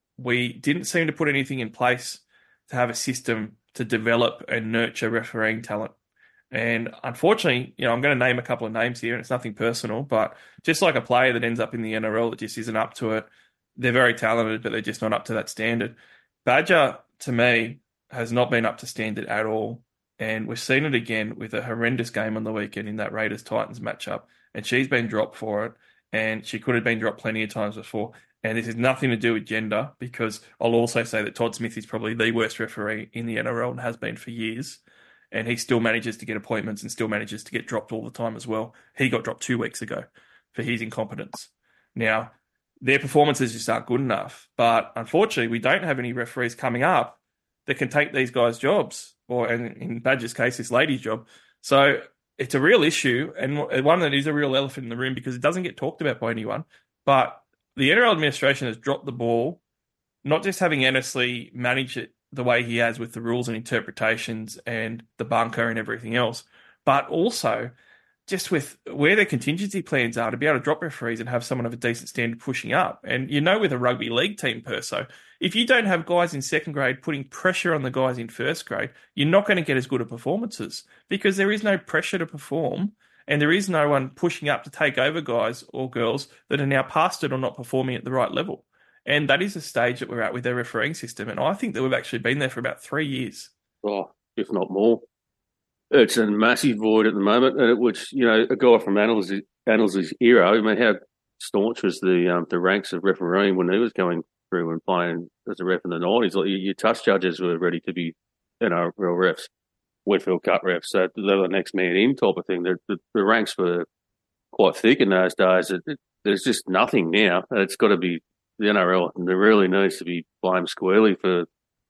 we didn't seem to put anything in place to have a system to develop and nurture refereeing talent. And unfortunately, you know, I'm going to name a couple of names here and it's nothing personal, but just like a player that ends up in the N R L that just isn't up to it, they're very talented, but they're just not up to that standard. Badger, to me, has not been up to standard at all. And we've seen it again with a horrendous game on the weekend in that Raiders-Titans matchup. And she's been dropped for it. And she could have been dropped plenty of times before. And this has nothing to do with gender, because I'll also say that Todd Smith is probably the worst referee in the N R L and has been for years. And he still manages to get appointments and still manages to get dropped all the time as well. He got dropped two weeks ago for his incompetence. Now, their performances just aren't good enough. But unfortunately, we don't have any referees coming up that can take these guys' jobs, or in Badger's case, this lady's job. So it's a real issue, and one that is a real elephant in the room because it doesn't get talked about by anyone. But the N R L administration has dropped the ball, not just having Annesley manage it the way he has with the rules and interpretations and the bunker and everything else, but also just with where their contingency plans are to be able to drop referees and have someone of a decent standard pushing up. And you know, with a rugby league team, Perso, if you don't have guys in second grade putting pressure on the guys in first grade, you're not going to get as good at performances because there is no pressure to perform and there is no one pushing up to take over guys or girls that are now past it or not performing at the right level. And that is the stage that we're at with their refereeing system. And I think that we've actually been there for about three years. Oh, if not more. It's a massive void at the moment, which, you know, a guy from Annals' Annals' era, I mean, how staunch was the um, the ranks of refereeing when he was going through and playing as a ref in the nineties? Like, your touch judges were ready to be N R L refs, Whitfield Cup refs, so they were the next man in type of thing. The, the, the ranks were quite thick in those days. It, it, there's just nothing now. It's got to be the N R L, and there really needs to be blamed squarely for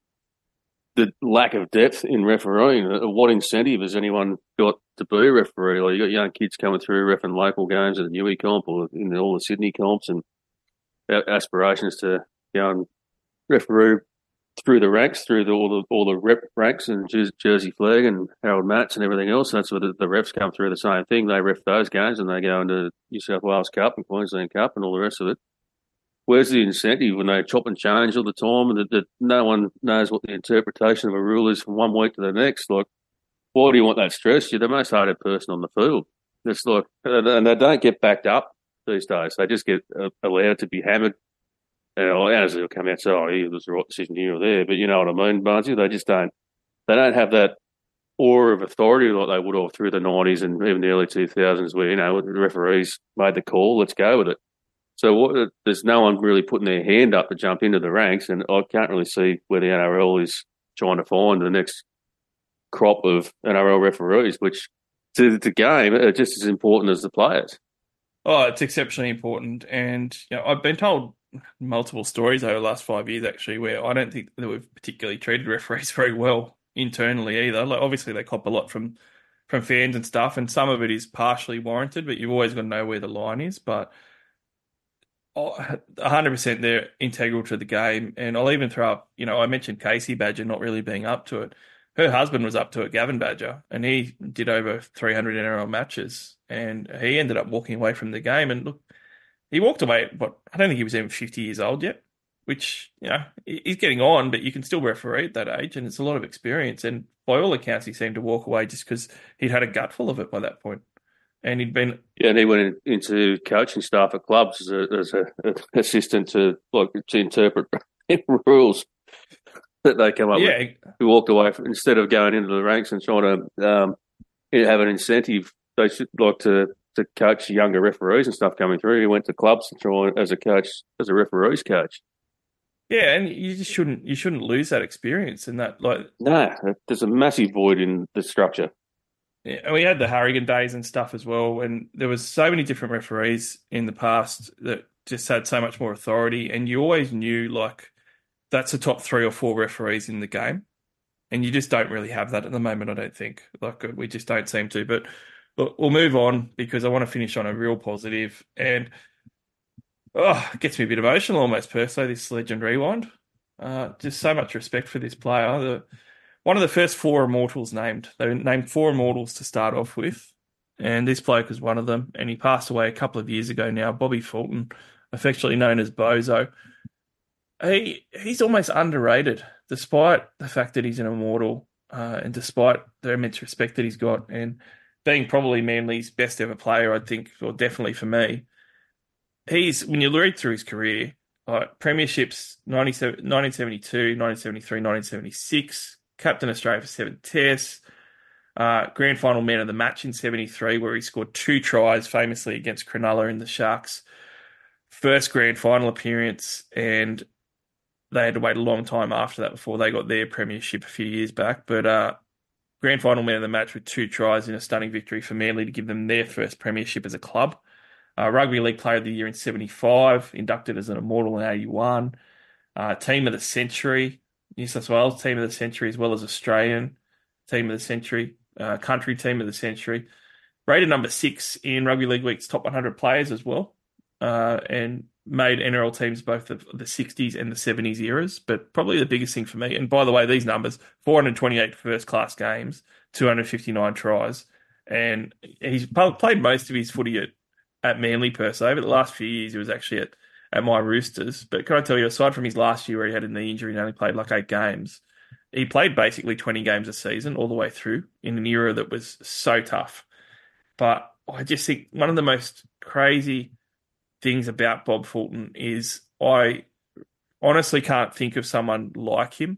the lack of depth in refereeing. What incentive has anyone got to be a referee? Like, you got young kids coming through reffing local games at the Newey comp or in all the Sydney comps, and aspirations to go and referee through the ranks, through the, all the all the rep ranks and Jersey Flag and Harold Matts and everything else. That's where the, the refs come through the same thing. They ref those games and they go into New South Wales Cup and Queensland Cup and all the rest of it. Where's the incentive when they chop and change all the time and that, that no one knows what the interpretation of a rule is from one week to the next? Like, why do you want that stress? You're the most hated person on the field. It's like, and they don't get backed up these days. They just get uh, allowed to be hammered. And as they'll come out and say, oh, yeah, it was the right decision here or there. But you know what I mean, Barnesy? They just don't, they don't have that aura of authority like they would have through the nineties and even the early two thousands where, you know, the referees made the call, let's go with it. So what, there's no one really putting their hand up to jump into the ranks, and I can't really see where the N R L is trying to find the next crop of N R L referees, which to the game are just as important as the players. Oh, it's exceptionally important. And you know, I've been told multiple stories over the last five years, actually, where I don't think that we've particularly treated referees very well internally either. Like, obviously, they cop a lot from, from fans and stuff, and some of it is partially warranted, but you've always got to know where the line is. But one hundred percent they're integral to the game. And I'll even throw up, you know, I mentioned Casey Badger not really being up to it. Her husband was up to it, Gavin Badger, and he did over three hundred N R L matches, and he ended up walking away from the game. And look, he walked away, but I don't think he was even fifty years old yet, which, you know, he's getting on, but you can still referee at that age, and it's a lot of experience. And by all accounts, he seemed to walk away just because he'd had a gutful of it by that point. and he'd been Yeah, and he went in, into coaching staff at clubs as a, as a, a assistant to like to interpret rules that they come up yeah with. He walked away from, instead of going into the ranks and trying to um, have an incentive. They should like to, to coach younger referees and stuff coming through. He went to clubs to try as a coach, as a referees coach. yeah, and you just shouldn't you shouldn't lose that experience and that like No, there's a massive void in the structure. yeah, and we had the Harrigan days and stuff as well, and there was so many different referees in the past that just had so much more authority, and you always knew like that's the top three or four referees in the game, and you just don't really have that at the moment. I don't think like we just don't seem to. But look, we'll move on because I want to finish on a real positive, and oh, it gets me a bit emotional almost personally. This Legend Rewind, uh, just so much respect for this player. The, One of the first four immortals named. They named four immortals to start off with, and this bloke was one of them, and he passed away a couple of years ago now, Bobby Fulton, affectionately known as Bozo. He He's almost underrated, despite the fact that he's an immortal, uh, and despite the immense respect that he's got, and being probably Manly's best ever player, I think, or definitely for me. He's, when you read through his career, like premierships, nineteen seventy-two, nineteen seventy-three, nineteen seventy-six, captain Australia for seven tests, uh, grand final man of the match in seventy-three, where he scored two tries famously against Cronulla in the Sharks' first grand final appearance, and they had to wait a long time after that before they got their premiership a few years back. But uh, grand final man of the match with two tries in a stunning victory for Manly to give them their first premiership as a club. Uh, Rugby League Player of the Year in seventy-five, inducted as an immortal in eighty-one, uh, Team of the Century, New South Wales Team of the Century, as well as Australian Team of the Century, uh, Country Team of the Century. Rated number six in Rugby League Week's top one hundred players as well, uh, and made N R L teams both of the sixties and the seventies eras. But probably the biggest thing for me, and by the way, these numbers, four hundred twenty-eight first-class games, two hundred fifty-nine tries, and he's played most of his footy at, at Manly per se, but the last few years he was actually at at my Roosters. But can I tell you, aside from his last year where he had a knee injury and only played like eight games, he played basically twenty games a season all the way through in an era that was so tough. But I just think one of the most crazy things about Bob Fulton is I honestly can't think of someone like him.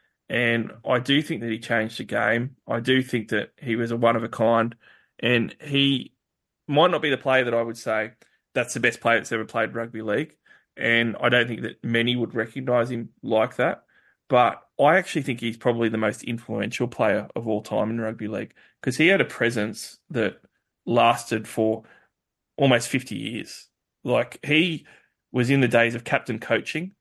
And I do think that he changed the game. I do think that he was a one of a kind, and he might not be the player that I would say that's the best player that's ever played rugby league. And I don't think that many would recognise him like that. But I actually think he's probably the most influential player of all time in rugby league, because he had a presence that lasted for almost fifty years. Like, he was in the days of captain coaching.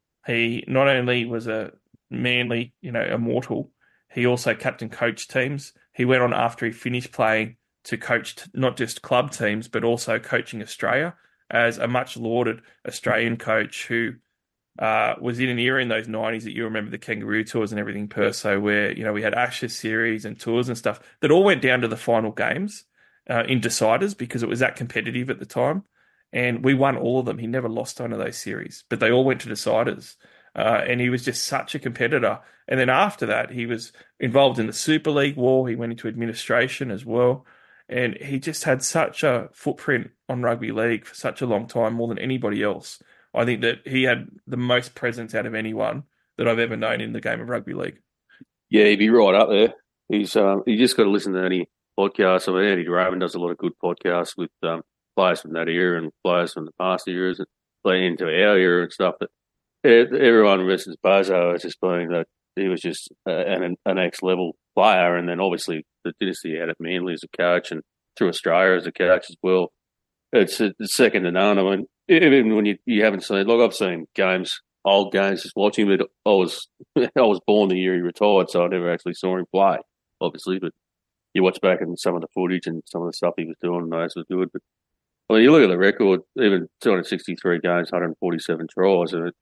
He not only was a Manly, you know, immortal, he also captain coached teams. He went on after he finished playing to coach not just club teams, but also coaching Australia as a much lauded Australian coach who uh, was in an era in those nineties that you remember, the Kangaroo Tours and everything per se, where, you know, we had Ashes series and tours and stuff that all went down to the final games uh, in deciders because it was that competitive at the time. And we won all of them. He never lost one of those series, but they all went to deciders. Uh, and he was just such a competitor. And then after that, he was involved in the Super League war. He went into administration as well. And he just had such a footprint on rugby league for such a long time, more than anybody else. I think that he had the most presence out of anyone that I've ever known in the game of rugby league. Yeah, he'd be right up there. He's um, you just got to listen to any podcast. I mean, Andy Draven does a lot of good podcasts with um, players from that era and players from the past eras and playing into our era and stuff. But everyone versus Bozo has just been that he was just an, an ex-level player, and then obviously the dynasty he had at Manly as a coach and through Australia as a coach as well. It's, it's second to none. I mean, even when you, you haven't seen, like I've seen games, old games, just watching him. I was I was born the year he retired, so I never actually saw him play, obviously. But you watch back and some of the footage and some of the stuff he was doing, and those was good. But I mean, you look at the record, even two hundred sixty-three games, one hundred forty-seven tries, and it,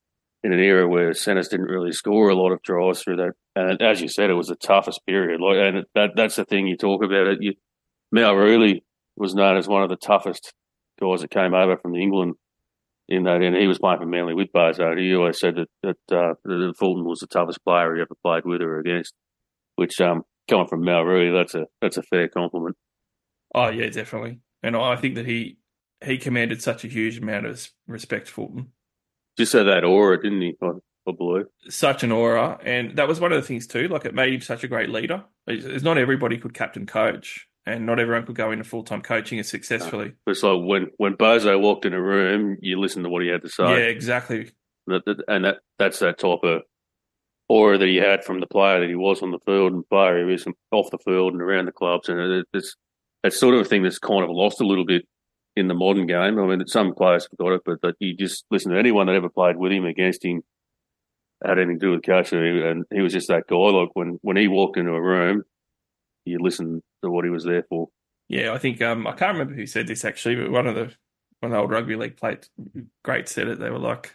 in an era where centres didn't really score a lot of tries through that. And as you said, it was the toughest period. Like, and that, that's the thing you talk about. It. You, Mal Reilly was known as one of the toughest guys that came over from England in that, and he was playing for Manly with Bozo. He always said that, that, uh, that Fulton was the toughest player he ever played with or against, which, um, coming from Mal Reilly, that's a, that's a fair compliment. Oh yeah, definitely. And I think that he he commanded such a huge amount of respect for them. Just had that aura, didn't he? I, I believe. Such an aura, and that was one of the things too. Like it made him such a great leader. It's it's not everybody could captain coach, and not everyone could go into full time coaching as successfully. It's like when when Bozo walked in a room, you listened to what he had to say. Yeah, exactly. That, that, and that that's that type of aura that he had from the player that he was on the field and player he was off the field and around the clubs, and it, it's that's sort of a thing that's kind of lost a little bit in the modern game. I mean, some players have got it, but that you just listen to anyone that ever played with him, against him, had anything to do with coaching, and he was just that guy. Like when, when he walked into a room, you listen to what he was there for. Yeah, I think um, I can't remember who said this actually, but one of the one of the old rugby league plate greats said it. They were like,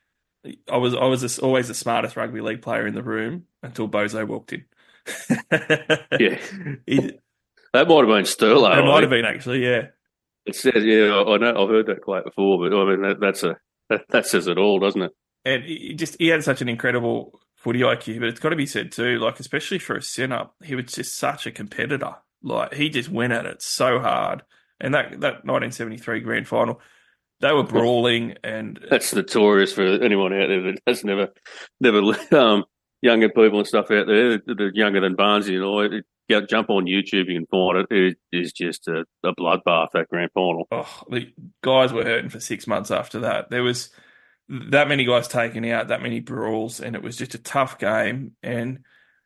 "I was I was a, always the smartest rugby league player in the room until Bozo walked in." Yeah, he, that might have been Sterlo. It might have been actually, yeah. It says, yeah, I know, I've heard that quote before, but I mean that, that's a that, that says it all, doesn't it? And he just he had such an incredible footy I Q, but it's got to be said too, like especially for a centre, he was just such a competitor. Like he just went at it so hard, and that that nineteen seventy-three grand final, they were brawling, and that's notorious for anyone out there that has never never um younger people and stuff out there that are younger than Barnes, you know. It, jump on YouTube, you can find it. It is just a, a bloodbath, that grand final. Oh, the guys were hurting for six months after that. There was that many guys taken out, that many brawls, and it was just a tough game. And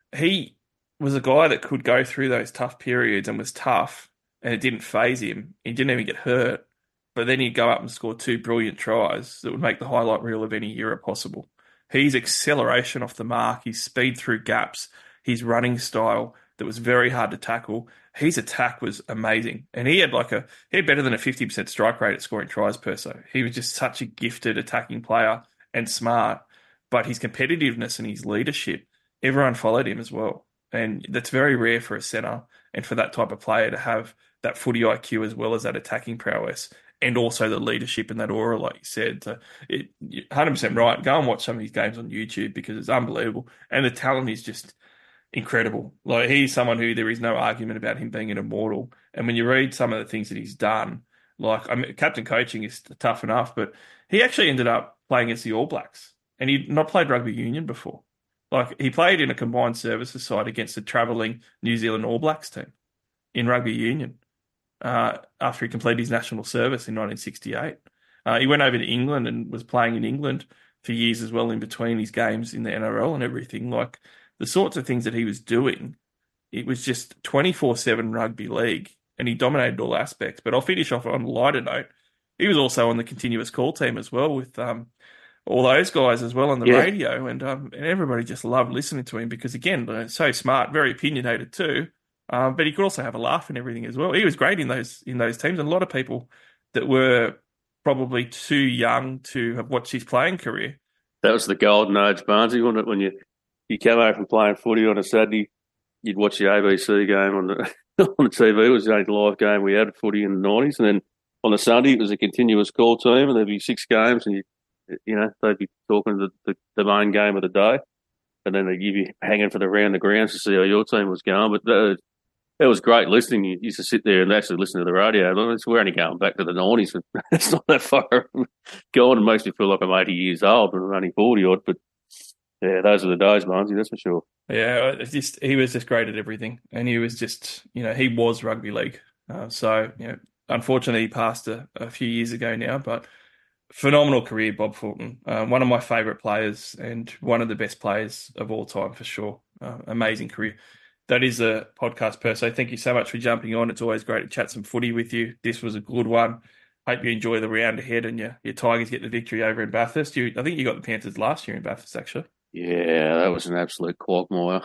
he was a guy that could go through those tough periods and was tough, and it didn't faze him. He didn't even get hurt. But then he'd go up and score two brilliant tries that would make the highlight reel of any era possible. His acceleration off the mark, his speed through gaps, his running style that was very hard to tackle. His attack was amazing. And he had like a he had better than a fifty percent strike rate at scoring tries per so. He was just such a gifted attacking player and smart. But his competitiveness and his leadership, everyone followed him as well. And that's very rare for a centre and for that type of player to have that footy I Q as well as that attacking prowess, and also the leadership and that aura, like you said. So it, you're one hundred percent right. Go and watch some of these games on YouTube because it's unbelievable. And the talent is just incredible. Like he's someone who there is no argument about him being an immortal. And when you read some of the things that he's done, like I mean, captain coaching is tough enough, but he actually ended up playing against the All Blacks, and he'd not played rugby union before. Like he played in a combined services side against the travelling New Zealand All Blacks team in rugby union uh, after he completed his national service in nineteen sixty-eight. Uh, he went over to England and was playing in England for years as well in between his games in the N R L and everything. Like the sorts of things that he was doing, it was just twenty-four seven rugby league, and he dominated all aspects. But I'll finish off on a lighter note. He was also on the continuous call team as well with um, all those guys as well on the yeah. radio, and um, and everybody just loved listening to him because, again, so smart, very opinionated too. Um, but he could also have a laugh and everything as well. He was great in those in those teams, and a lot of people that were probably too young to have watched his playing career. That was the golden age, Barnesy, wasn't it? When you you came over from playing footy on a Saturday, you'd watch the A B C game on the on the T V. It was the only live game we had of footy in the nineties, and then on the Sunday it was a continuous call team, and there'd be six games, and you you know they'd be talking the, the the main game of the day, and then they'd give you hanging for the round the grounds to see how your team was going. But that, it was great listening. You used to sit there and actually listen to the radio. We're only going back to the nineties. It's not that far gone. It makes me feel like I'm eighty years old, but I'm only forty odd. But yeah, those are the days, Barnesy, that's for sure. Yeah, it's just he was just great at everything, and he was just, you know, he was rugby league. Uh, so, you know, unfortunately, he passed a, a few years ago now, but phenomenal career, Bob Fulton. Uh, one of my favourite players and one of the best players of all time for sure. Uh, amazing career. That is a podcast per se. Thank you so much for jumping on. It's always great to chat some footy with you. This was a good one. Hope you enjoy the round ahead and your, your Tigers get the victory over in Bathurst. You, I think you got the Panthers last year in Bathurst, actually. Yeah, that was an absolute quagmire.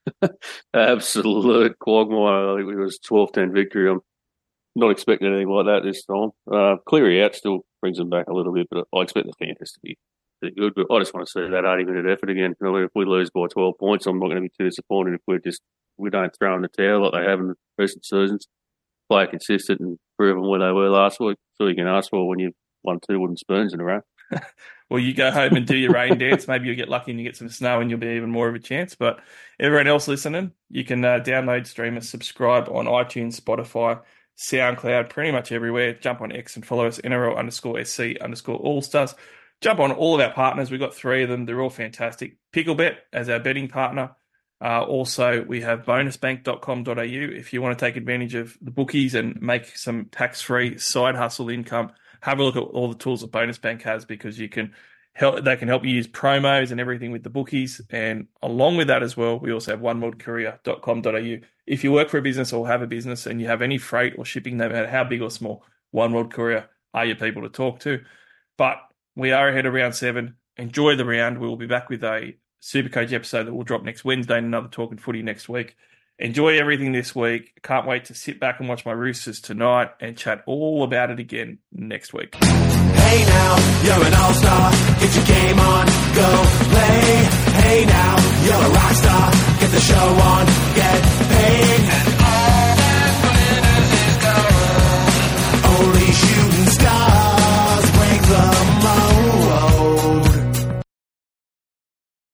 Absolute quagmire. I think it was twelve ten victory. I'm not expecting anything like that this time. Uh, Cleary out still brings them back a little bit, but I expect the Panthers to be pretty good. But I just want to see that eighty-minute effort again. You know, if we lose by twelve points, I'm not going to be too disappointed if we're just we don't throw in the towel like they have in the recent seasons. Play consistent and prove them where they were last week. So you can ask for when you've won two wooden spoons in a row. Well, you go home and do your rain dance. Maybe you'll get lucky and you get some snow and you'll be even more of a chance. But everyone else listening, you can uh, download, stream, and subscribe on iTunes, Spotify, SoundCloud, pretty much everywhere. Jump on X and follow us, N R L underscore SC underscore All-Stars. Jump on all of our partners. We've got three of them. They're all fantastic. Picklebet as our betting partner. Uh, also, we have bonus bank dot com dot a u if you want to take advantage of the bookies and make some tax-free side hustle income. Have a look at all the tools that Bonus Bank has, because you can help. They can help you use promos and everything with the bookies. And along with that as well, we also have one world courier dot com dot a u. If you work for a business or have a business and you have any freight or shipping, no matter how big or small, One World Courier are your people to talk to. But we are ahead of round seven. Enjoy the round. We will be back with a Supercoach episode that will drop next Wednesday and another Talking Footy next week. Enjoy everything this week. Can't wait to sit back and watch my Roosters tonight and chat all about it again next week. Hey now, you're an all-star. Get your game on, go play. Hey now, you're a rock star. Get the show on, get paid.